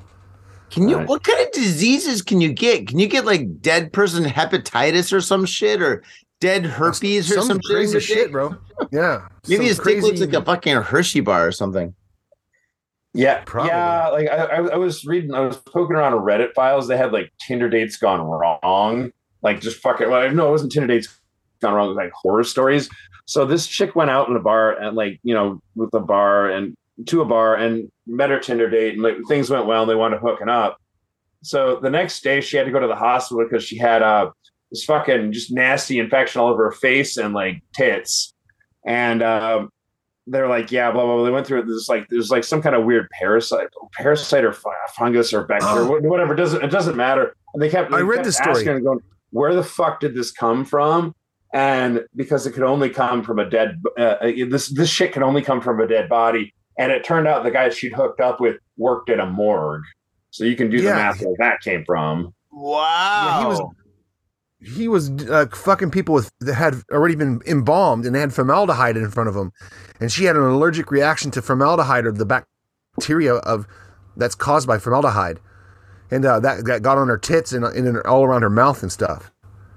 What kind of diseases can you get? Can you get like dead person hepatitis or some shit? Or dead herpes or some crazy shit, bro. Yeah. Maybe his crazy... dick looks like a fucking Hershey bar or something. Yeah, Probably. yeah. Like I was poking around on Reddit files. They had like Tinder dates gone wrong. Like just fucking. Well, no, it wasn't Tinder dates gone wrong. It was like horror stories. So this chick went out in a bar and with a bar and to a bar and met her Tinder date and like things went well and they wanted to hooking up. So the next day she had to go to the hospital because she had this fucking just nasty infection all over her face and like tits. And they're like, yeah, blah, blah, blah. They went through it. There's like some kind of weird parasite or fungus or bacteria, whatever. It doesn't matter. And they kept this story and going, where the fuck did this come from? And because it could only come from a dead, this shit can only come from a dead body. And it turned out the guy she'd hooked up with worked at a morgue. So you can do the math where that came from. Wow. Yeah, he was fucking people that had already been embalmed and they had formaldehyde in front of them. And she had an allergic reaction to formaldehyde or the bacteria that's caused by formaldehyde. And that got on her tits and all around her mouth and stuff.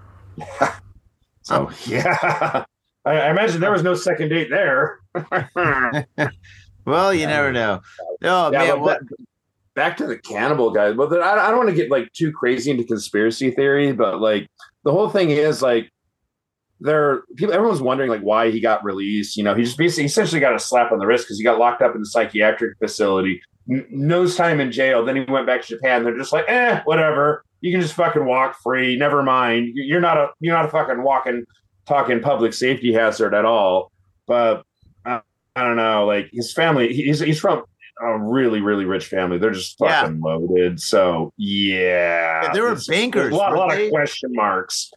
So, yeah. I imagine there was no second date there. Well, you never know. Oh, yeah, man. Back to the cannibal guys. Well, I don't want to get like too crazy into conspiracy theory, but like the whole thing is like everyone's wondering like why he got released. You know, he essentially got a slap on the wrist because he got locked up in the psychiatric facility, no time in jail. Then he went back to Japan. They're just like, whatever. You can just fucking walk free. Never mind. You're not a fucking talking public safety hazard at all. But I don't know. Like his family, he's from a really, really rich family. They're just fucking loaded. So yeah, they were bankers. A lot of question marks.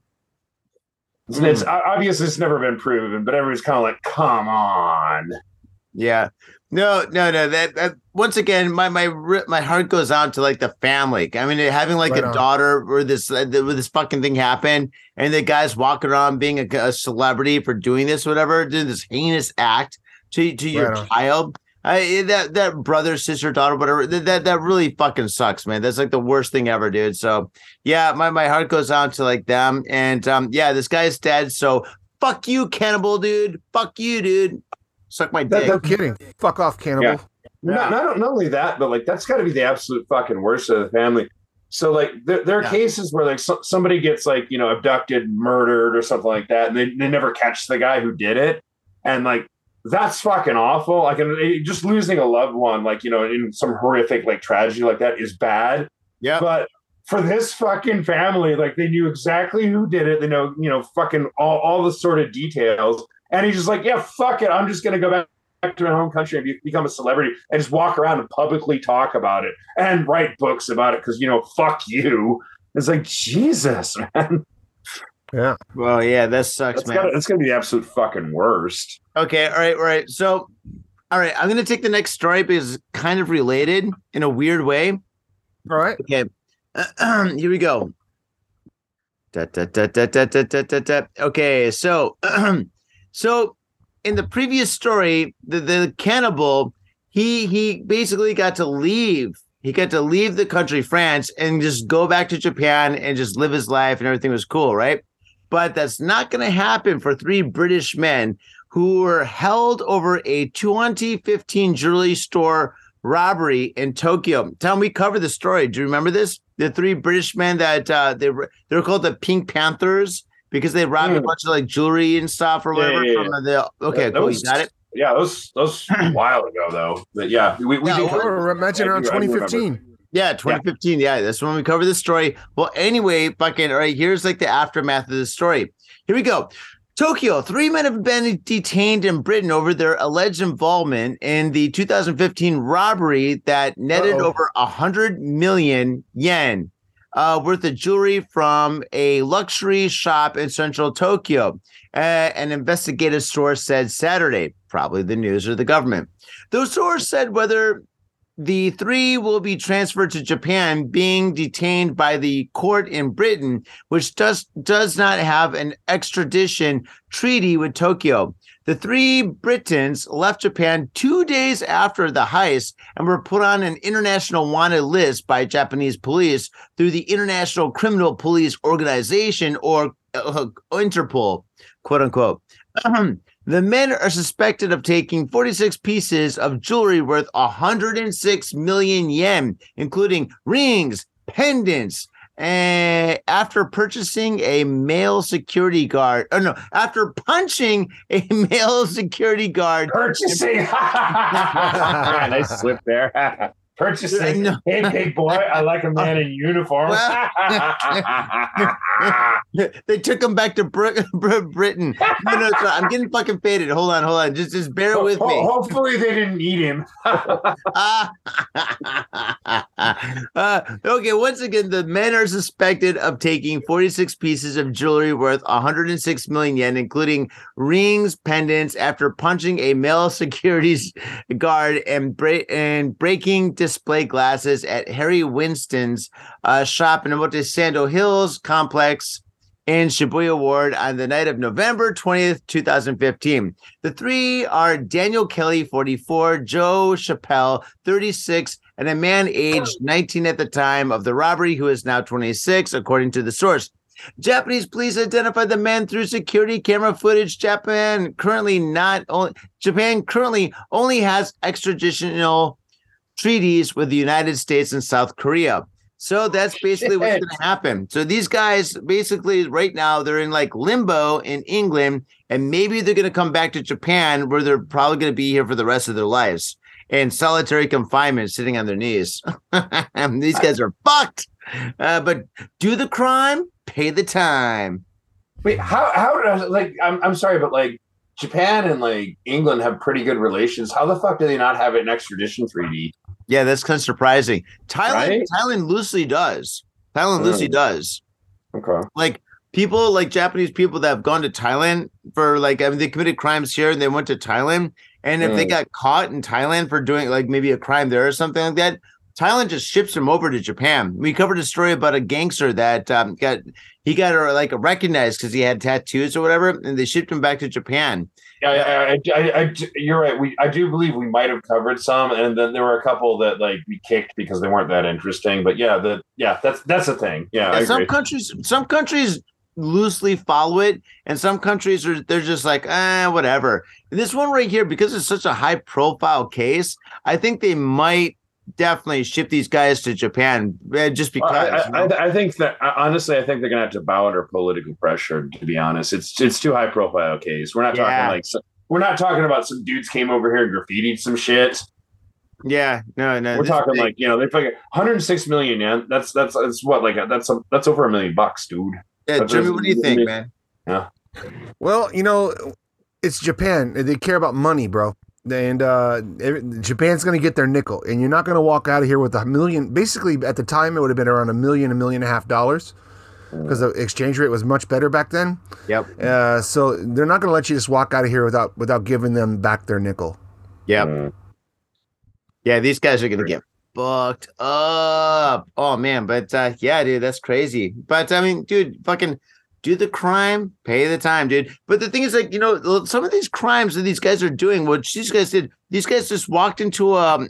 And it's obviously it's never been proven, but everybody's kind of like, come on. Yeah. No. That once again, my heart goes out to like the family. I mean, having like a daughter where this fucking thing happened, and the guy's walking around being a celebrity for doing this, whatever, doing this heinous act to your child. That brother, sister, daughter, whatever. That really fucking sucks, man. That's like the worst thing ever, dude. So yeah, my heart goes out to like them, and this guy's dead. So fuck you, cannibal, dude. Fuck you, dude. Suck my dick. No kidding. Fuck off, cannibal. Yeah. Not only that, but like that's got to be the absolute fucking worst of the family. So like there are cases where like somebody gets like abducted, murdered, or something like that, and they never catch the guy who did it, and like that's fucking awful. Like just losing a loved one, like in some horrific like tragedy like that is bad. Yeah, but for this fucking family, like they knew exactly who did it. They know fucking all the sort of details. And he's just like, yeah, fuck it. I'm just going to go back to my home country and become a celebrity and just walk around and publicly talk about it and write books about it because, fuck you. It's like, Jesus, man. Yeah. Well, yeah, that sucks, man. It's going to be the absolute fucking worst. Okay. All right. So, all right. I'm going to take the next story because it's kind of related in a weird way. All right. Okay. Here we go. Okay. So in the previous story, the cannibal, he basically got to leave. He got to leave the country, France, and just go back to Japan and just live his life and everything was cool, right? But that's not going to happen for 3 British men who were held over a 2015 jewelry store robbery in Tokyo. Tom, we covered the story. Do you remember this? The 3 British men that they were called the Pink Panthers. Because they robbed a bunch of like jewelry and stuff or whatever. Yeah. From the cool. You got it? Yeah, those a while ago though. But yeah, we imagine around 2015. Yeah, 2015. Yeah, that's when we covered this story. Well, anyway, fucking all right. Here's like the aftermath of the story. Here we go. Tokyo. 3 men have been detained in Britain over their alleged involvement in the 2015 robbery that netted over 100 million yen. Worth of jewelry from a luxury shop in central Tokyo. An investigative source said Saturday, probably the news or the government. Those source said whether the three will be transferred to Japan, being detained by the court in Britain, which does not have an extradition treaty with Tokyo. The three Britons left Japan 2 days after the heist and were put on an international wanted list by Japanese police through the International Criminal Police Organization, or Interpol, quote unquote. The men are suspected of taking 46 pieces of jewelry worth 106 million yen, including rings, pendants, and after punching a male security guard. Purchasing. Nice slip there. Purchasing. No. Hey, big boy, I like a man in uniform. Well, they took him back to Britain. No, so I'm getting fucking faded. Hold on. Just bear with me. Hopefully they didn't eat him. Okay, once again, the men are suspected of taking 46 pieces of jewelry worth 106 million yen, including rings, pendants, after punching a male security guard and breaking display glasses at Harry Winston's shop in the Sando Hills complex in Shibuya Ward on the night of November 20th, 2015. The three are Daniel Kelly, 44, Joe Chappelle, 36, and a man aged 19 at the time of the robbery who is now 26, according to the source. Japanese police identified the men through security camera footage. Japan currently only has extraditional treaties with the United States and South Korea. So that's basically what's going to happen. So these guys basically right now they're in like limbo in England, and maybe they're going to come back to Japan where they're probably going to be here for the rest of their lives in solitary confinement, sitting on their knees. And these guys are fucked. But do the crime, pay the time. Wait, how like I'm sorry, but like Japan and like England have pretty good relations. How the fuck do they not have an extradition treaty? Yeah, that's kind of surprising. Right? Thailand loosely does. Loosely does. Okay. Like people, like Japanese people that have gone to Thailand for like, I mean, they committed crimes here and they went to Thailand. And if they got caught in Thailand for doing like maybe a crime there or something like that, Thailand just ships them over to Japan. We covered a story about a gangster that got recognized because he had tattoos or whatever, and they shipped him back to Japan. Yeah, you're right. I do believe we might have covered some, and then there were a couple that like we kicked because they weren't that interesting. But that's a thing. Yeah, some countries loosely follow it, and some countries they're just like whatever. And this one right here, because it's such a high profile case, I think they might definitely ship these guys to Japan just because. I think that honestly, I think they're gonna have to bow under political pressure. To be honest, it's too high profile case. We're not talking we're not talking about some dudes came over here and graffitied some shit. Yeah, no. We're talking like they fucking 106 million yen. That's what like that's over $1 million, dude. Yeah, Jimmy, what do you think, man? Yeah. Well, it's Japan. They care about money, bro. And Japan's going to get their nickel, and you're not going to walk out of here with $1 million. Basically, at the time, it would have been around $1 million, $1.5 million, because the exchange rate was much better back then. Yep. So they're not going to let you just walk out of here without giving them back their nickel. Yep. Yeah, these guys are going to get fucked up. Oh man, but yeah, dude, that's crazy. But I mean, dude, fucking do the crime, pay the time, dude. But the thing is, like, some of these crimes that these guys are doing, what these guys did, these guys just walked into a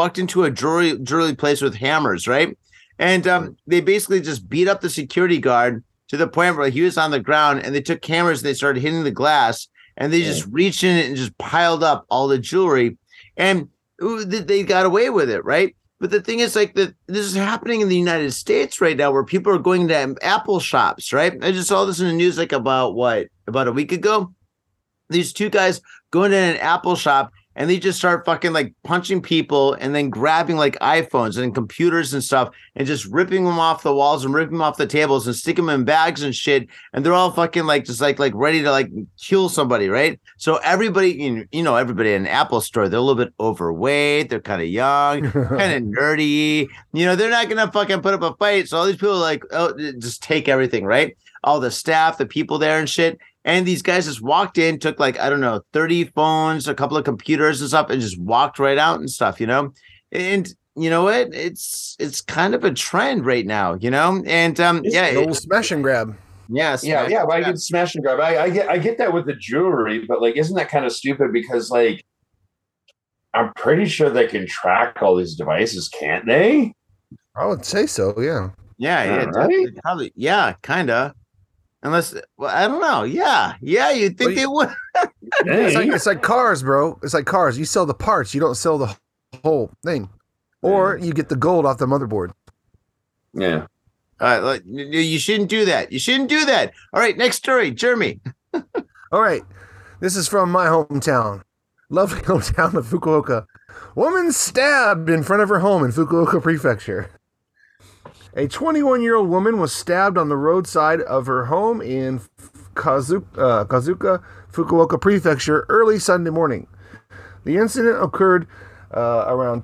jewelry place with hammers, right? And they basically just beat up the security guard to the point where he was on the ground, and they took cameras and they started hitting the glass, and they just reached in and just piled up all the jewelry, and they got away with it, right? But the thing is, like, this is happening in the United States right now, where people are going to Apple shops, right? I just saw this in the news, like, about a week ago. These two guys going to an Apple shop, and they just start fucking, like, punching people and then grabbing, like, iPhones and computers and stuff and just ripping them off the walls and ripping them off the tables and sticking them in bags and shit. And they're all fucking, like, just, like ready to, like, kill somebody, right? So everybody, everybody in an Apple store, they're a little bit overweight. They're kind of young, kind of nerdy. They're not going to fucking put up a fight. So all these people, like, just take everything, right? All the staff, the people there and shit. And these guys just walked in, took 30 phones, a couple of computers and stuff, and just walked right out and stuff, And you know what? It's kind of a trend right now, you know? And The old smash and grab. yes. Yeah. But I get smash and grab. I get that with the jewelry, but like, isn't that kind of stupid? Because like, I'm pretty sure they can track all these devices, can't they? I would say so. Yeah. Yeah, Right? probably. Yeah, kind of. Unless, well, I don't know. Yeah, you'd think they would. It's like cars, bro. It's like cars. You sell the parts. You don't sell the whole thing, or you get the gold off the motherboard. Yeah. You shouldn't do that. You shouldn't do that. All right, next story, Jeremy. All right, this is from my hometown, lovely hometown of Fukuoka. Woman stabbed in front of her home in Fukuoka Prefecture. A 21-year-old woman was stabbed on the roadside of her home in Kazuka, Fukuoka Prefecture, early Sunday morning. The incident occurred around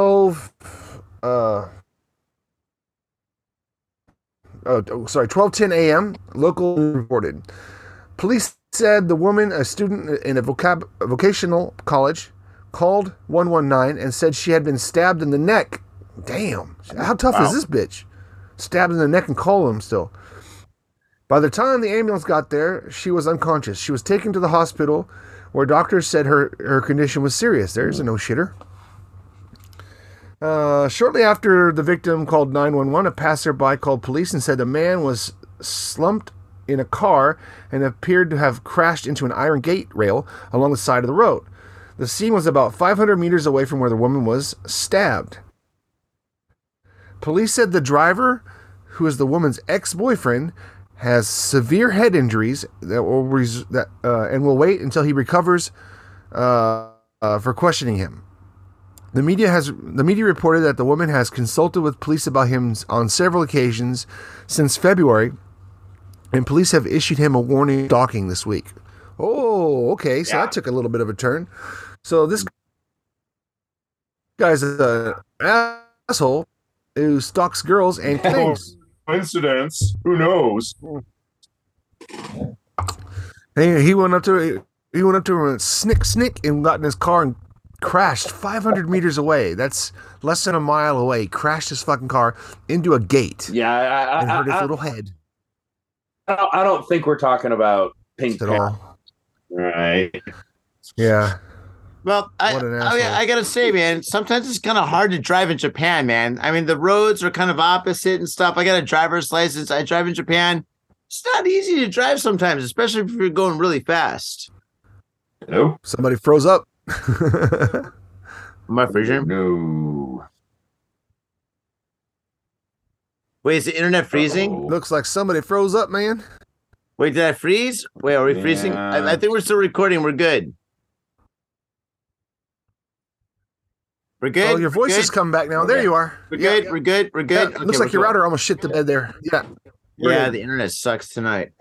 12:10 a.m. Local reported. Police said the woman, a student in a vocational college, called 119 and said she had been stabbed in the neck. Damn, how tough is this bitch? Stabbed in the neck and colon still. By the time the ambulance got there, she was unconscious. She was taken to the hospital where doctors said her condition was serious. There's a no-shitter. Shortly after the victim called 911, a passerby called police and said a man was slumped in a car and appeared to have crashed into an iron gate rail along the side of the road. The scene was about 500 meters away from where the woman was stabbed. Police said the driver, who is the woman's ex-boyfriend, has severe head injuries and will wait until he recovers for questioning him. The media reported that the woman has consulted with police about him on several occasions since February, and police have issued him a warning of stalking this week. Oh, okay, so that took a little bit of a turn. So this guy's an asshole who stalks girls and claims. Coincidence? Who knows? He went up to her and snick, and got in his car and crashed 500 meters away. That's less than a mile away. Crashed his fucking car into a gate. Yeah, and hurt his little head. I don't think we're talking about pink at all. Right. Yeah. Well, I gotta say, man, sometimes it's kind of hard to drive in Japan, man. I mean, the roads are kind of opposite and stuff. I got a driver's license. I drive in Japan. It's not easy to drive sometimes, especially if you're going really fast. Hello? Somebody froze up. Am I freezing? No. Wait, is the internet freezing? Looks like somebody froze up, man. Wait, did I freeze? Wait, are we freezing? I think we're still recording. We're good. We're good. Oh, your voice has come back now. There you are. We're good. We're good. We're good. Yeah, looks like your router almost shit the bed there. Yeah. Yeah, the internet sucks tonight.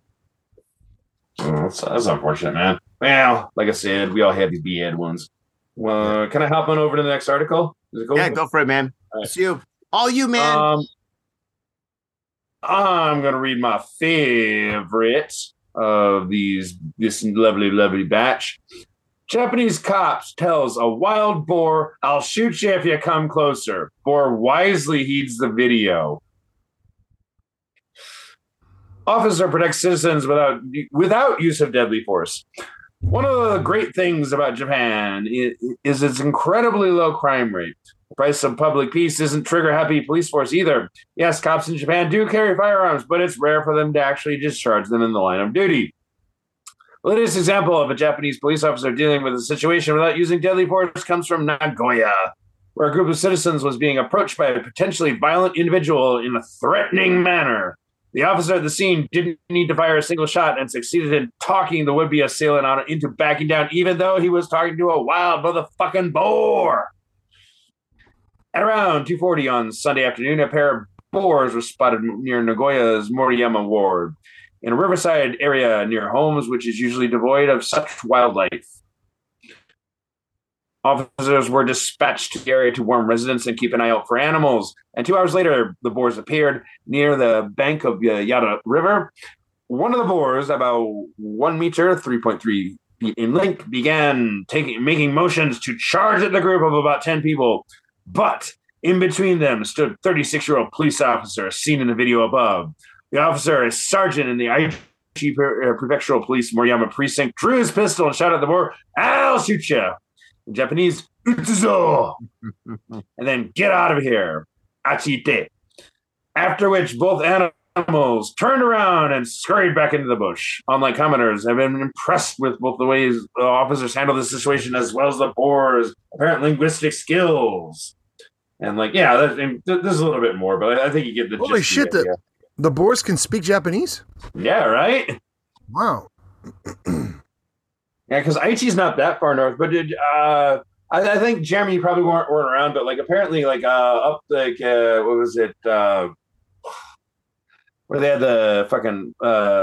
Oh, that's unfortunate, man. Well, like I said, we all had these bad ones. Well, can I hop on over to the next article? Is it cool? Yeah, go for it, man. It's you. All you, man. I'm gonna read my favorite of this lovely batch. Japanese cops tells a wild boar, "I'll shoot you if you come closer." Boar wisely heeds the video. Officer protects citizens without use of deadly force. One of the great things about Japan is its incredibly low crime rate. The price of public peace isn't trigger-happy police force either. Yes, cops in Japan do carry firearms, but it's rare for them to actually discharge them in the line of duty. The latest example of a Japanese police officer dealing with a situation without using deadly force comes from Nagoya, where a group of citizens was being approached by a potentially violent individual in a threatening manner. The officer at the scene didn't need to fire a single shot and succeeded in talking the would-be assailant into backing down, even though he was talking to a wild motherfucking boar. At around 2:40 on Sunday afternoon, a pair of boars were spotted near Nagoya's Moriyama ward, in a riverside area near homes, which is usually devoid of such wildlife. Officers were dispatched to the area to warn residents and keep an eye out for animals. And 2 hours later, the boars appeared near the bank of Yada River. One of the boars, about 1 meter, 3.3 feet in length, began making motions to charge at the group of about 10 people. But in between them stood 36-year-old police officer seen in the video above. The officer, a sergeant in the Aichi Prefectural Police Moriyama Precinct, drew his pistol and shouted at the boar, "I'll shoot you." In Japanese, "Utsuzo!" And then, "Get out of here." Achite. After which both animals turned around and scurried back into the bush. Unlike commoners, I've been impressed with both the ways the officers handle this situation as well as the boar's apparent linguistic skills. And there's a little bit more, but I think you get the Holy gist. shit, the boars can speak Japanese? Yeah, right? Wow. Yeah, because Aichi's not that far north, but I think, Jeremy, you probably weren't around, but apparently up what was it? Where they had the fucking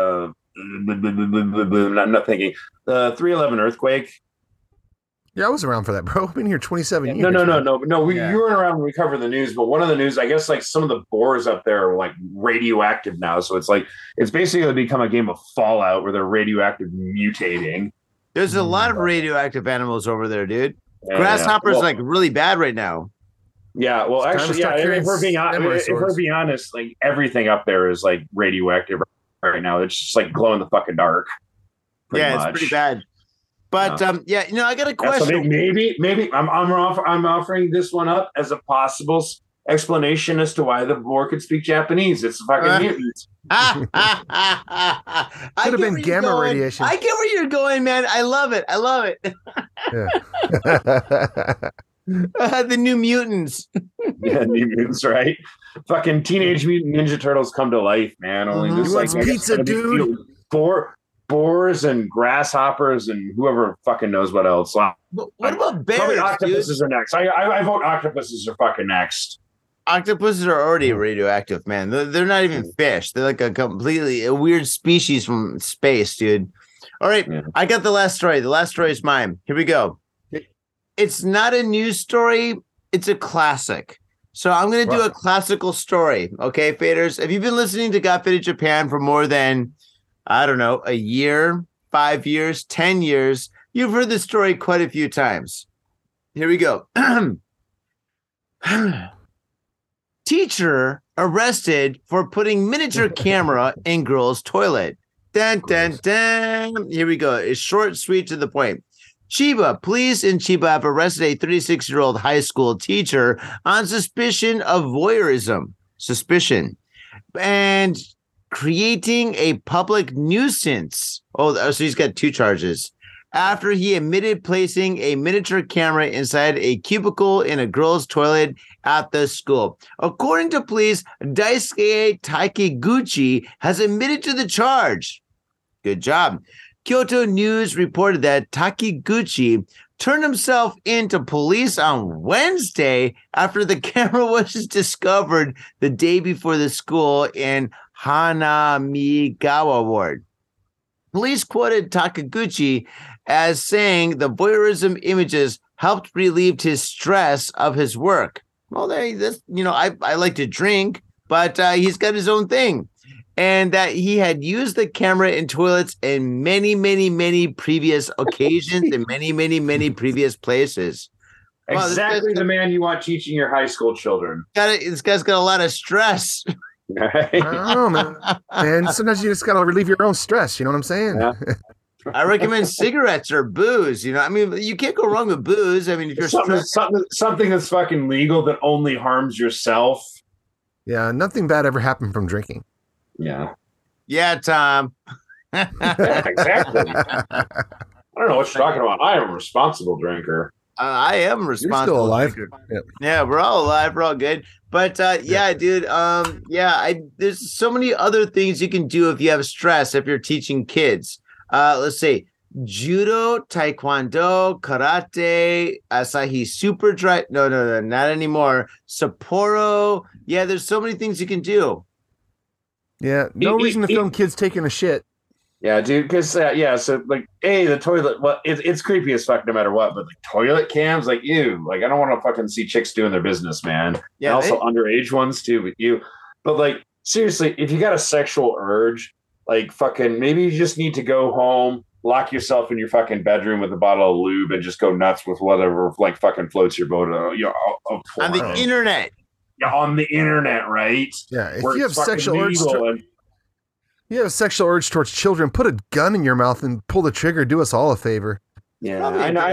not thinking, the 3/11 earthquake. Yeah, I was around for that, bro. I've been here 27 years. No. You weren't around when we covered the news, but one of the news, I guess, some of the boars up there are radioactive now. So it's basically become a game of Fallout where they're radioactive mutating. There's a lot of radioactive animals over there, dude. Grasshoppers really bad right now. Yeah, well, actually, if we're being honest, everything up there is radioactive right now. It's just glow in the fucking dark. It's pretty bad. But I got a question. So maybe I'm offering this one up as a possible explanation as to why the boar could speak Japanese. It's fucking mutants. Could have been gamma radiation. I get where you're going, man. I love it. The New Mutants. Yeah, New Mutants, right? Fucking Teenage Mutant Ninja Turtles come to life, man. Only this wants pizza, dude. Boars and grasshoppers and whoever fucking knows what else. What about bears? Probably octopuses are next. I vote octopuses are fucking next. Octopuses are already radioactive, man. They're not even fish. They're a weird species from space, dude. All right, I got the last story. The last story is mine. Here we go. It's not a news story. It's a classic. So I'm going to do a classical story. Okay, faders? Have you been listening to Got Faded Japan for more than, I don't know, a year, 5 years, 10 years? You've heard this story quite a few times. Here we go. Teacher arrested for putting miniature camera in girl's toilet. Dun, dun, dun. Here we go. It's short, sweet, to the point. Chiba, police in Chiba have arrested a 36-year-old high school teacher on suspicion of voyeurism. And creating a public nuisance. Oh, so he's got 2 charges. After he admitted placing a miniature camera inside a cubicle in a girl's toilet at the school. According to police, Daisuke Takiguchi has admitted to the charge. Good job. Kyoto News reported that Takiguchi turned himself into police on Wednesday after the camera was discovered the day before the school in Hanamigawa Ward. Police quoted Takiguchi as saying the voyeurism images helped relieve his stress of his work. Well, I like to drink, but he's got his own thing. And that he had used the camera in toilets in many, many, many previous occasions in many, many, many previous places. Wow, exactly the man you want teaching your high school children. This guy's got a lot of stress. Right? I don't know, man. And sometimes you just got to relieve your own stress. You know what I'm saying? Yeah. I recommend cigarettes or booze. You can't go wrong with booze. I mean, if you're something that's fucking legal that only harms yourself. Yeah, nothing bad ever happened from drinking. Yeah, Tom. Yeah, exactly. I don't know what you're talking about. I am a responsible drinker. I am responsible. You're still alive. Yeah, we're all alive. We're all good. But dude. There's so many other things you can do if you have stress. If you're teaching kids, let's say judo, taekwondo, karate, Asahi Super Dry. No, not anymore. Sapporo. Yeah, there's so many things you can do. Yeah, no reason to film kids taking a shit. Yeah, dude, because so the toilet, well, it's creepy as fuck no matter what, but toilet cams, ew, I don't want to fucking see chicks doing their business, man. Yeah, and also underage ones too, but you. But seriously, if you got a sexual urge, fucking maybe you just need to go home, lock yourself in your fucking bedroom with a bottle of lube and just go nuts with whatever like fucking floats your boat. On the internet. Yeah, on the internet, right? Yeah, if you have sexual urge, you have a sexual urge towards children, put a gun in your mouth and pull the trigger. Do us all a favor. Yeah, I know.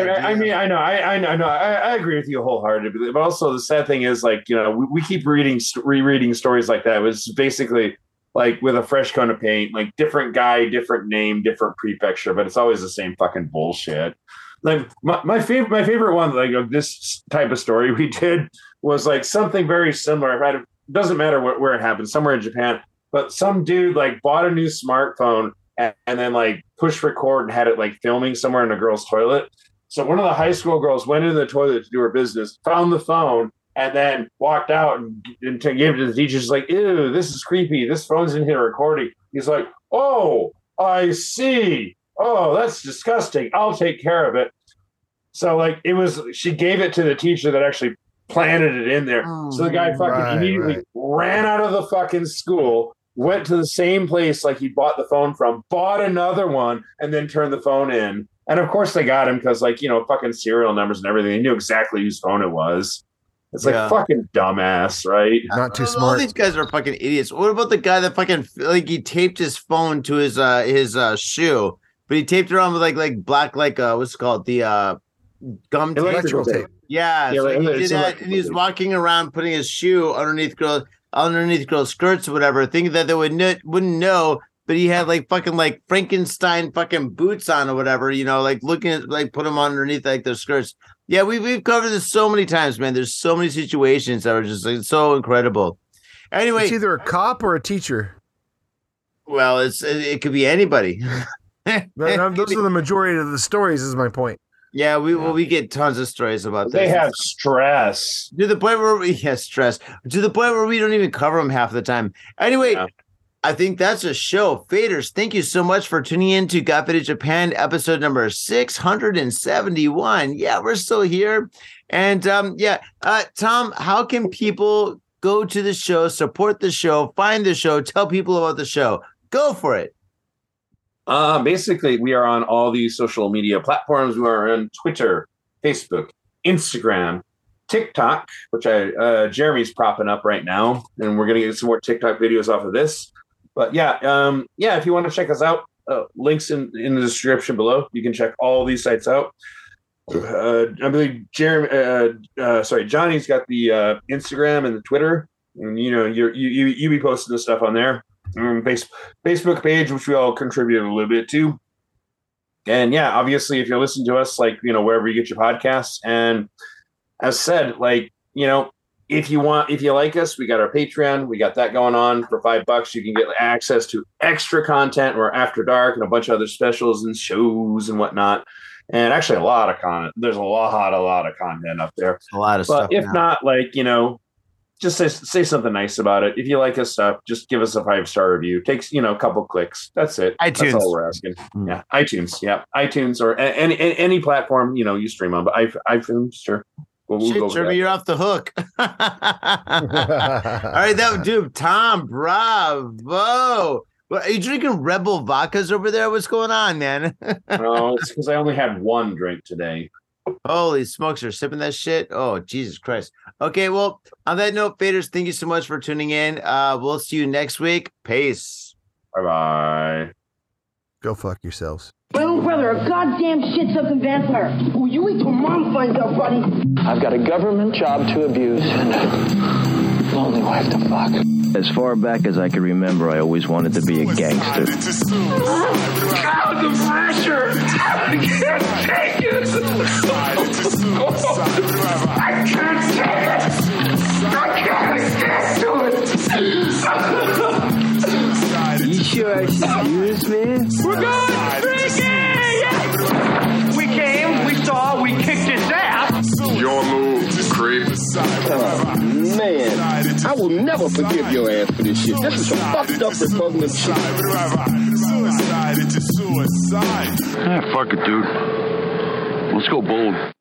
I agree with you wholeheartedly. But also, the sad thing is, like, you know, we keep rereading stories like that. It was basically like with a fresh coat of paint, like different guy, different name, different prefecture, but it's always the same fucking bullshit. Like my favorite one, like of this type of story we did was like something very similar. It doesn't matter where it happened, somewhere in Japan. But some dude like bought a new smartphone and then like push record and had it like filming somewhere in a girl's toilet. So one of the high school girls went into the toilet to do her business, found the phone, and then walked out and gave it to the teacher. She's like, ew, this is creepy. This phone's in here recording. He's like, oh, I see. Oh, that's disgusting. I'll take care of it. So like she gave it to the teacher that actually planted it in there. So the guy fucking immediately ran out of the fucking school, went to the same place like he bought the phone from, bought another one, and then turned the phone in. And of course they got him because, like, you know, fucking serial numbers and everything. They knew exactly whose phone it was. It's like fucking dumbass, right? Not too smart. All these guys are fucking idiots. What about the guy that fucking like he taped his phone to his shoe, but he taped it on with like black what's it called, the gum tape. Electrical tape. Yeah, so he did that, and he was walking around putting his shoe underneath girls' skirts or whatever, thinking that they wouldn't know. But he had like fucking like Frankenstein fucking boots on or whatever, you know, like looking at like put them underneath like their skirts. Yeah, we've covered this so many times, man. There's so many situations that are just like so incredible. Anyway, it's either a cop or a teacher. Well, it could be anybody. Those are the majority of the stories. Is my point. Yeah, we get tons of stories about this. They have stress to the point where we don't even cover them half the time. Anyway. Yeah. I think that's a show. Faders, thank you so much for tuning in to Got Faded Japan, episode number 671. Yeah, we're still here. And Tom, how can people go to the show, support the show, find the show, tell people about the show? Go for it. Basically, we are on all these social media platforms. We are on Twitter, Facebook, Instagram, TikTok, which Jeremy's propping up right now, and we're going to get some more TikTok videos off of this. But if you want to check us out, links in the description below. You can check all these sites out. I believe Johnny's got the Instagram and the Twitter, and you know you be posting the stuff on there. Facebook page, which we all contribute a little bit to. And yeah, obviously, if you're listening to us, like, you know, wherever you get your podcasts, and as said, like, you know, if you like us, we got our Patreon. We got that going on for $5. You can get access to extra content or After Dark and a bunch of other specials and shows and whatnot. And actually a lot of content. There's a lot of content up there. A lot of stuff. But if not, like, you know, just say something nice about it. If you like us stuff, just give us a 5-star review. Takes, you know, a couple clicks. That's it. iTunes. That's all we're asking. Yeah. iTunes. Yeah. iTunes or any platform, you know, you stream on, but iPhone, sure. Shit, Jeremy, you're off the hook. All right, that would do. Tom, bravo. Well, are you drinking Rebel vodkas over there? What's going on, man? No, it's because I only had one drink today. Holy smokes, you're sipping that shit? Oh, Jesus Christ. Okay, well, on that note, Faders, thank you so much for tuning in. We'll see you next week. Peace. Bye-bye. Go fuck yourselves. My own brother, a goddamn shit-sucking vampire. Who you wait till Mom finds out, buddy. I've got a government job to abuse and a lonely wife to fuck. As far back as I can remember, I always wanted to be a gangster. God, the pressure! I can't take it! I can't take it! I can't stand to it! You sure excuse me? We're going drinking! We came, we saw, we kicked his ass! Your move, creep. Man, I will never forgive your ass for this shit. This is some fucked up Republican shit. Suicide, it's a suicide. Fuck it, dude. Let's go bold.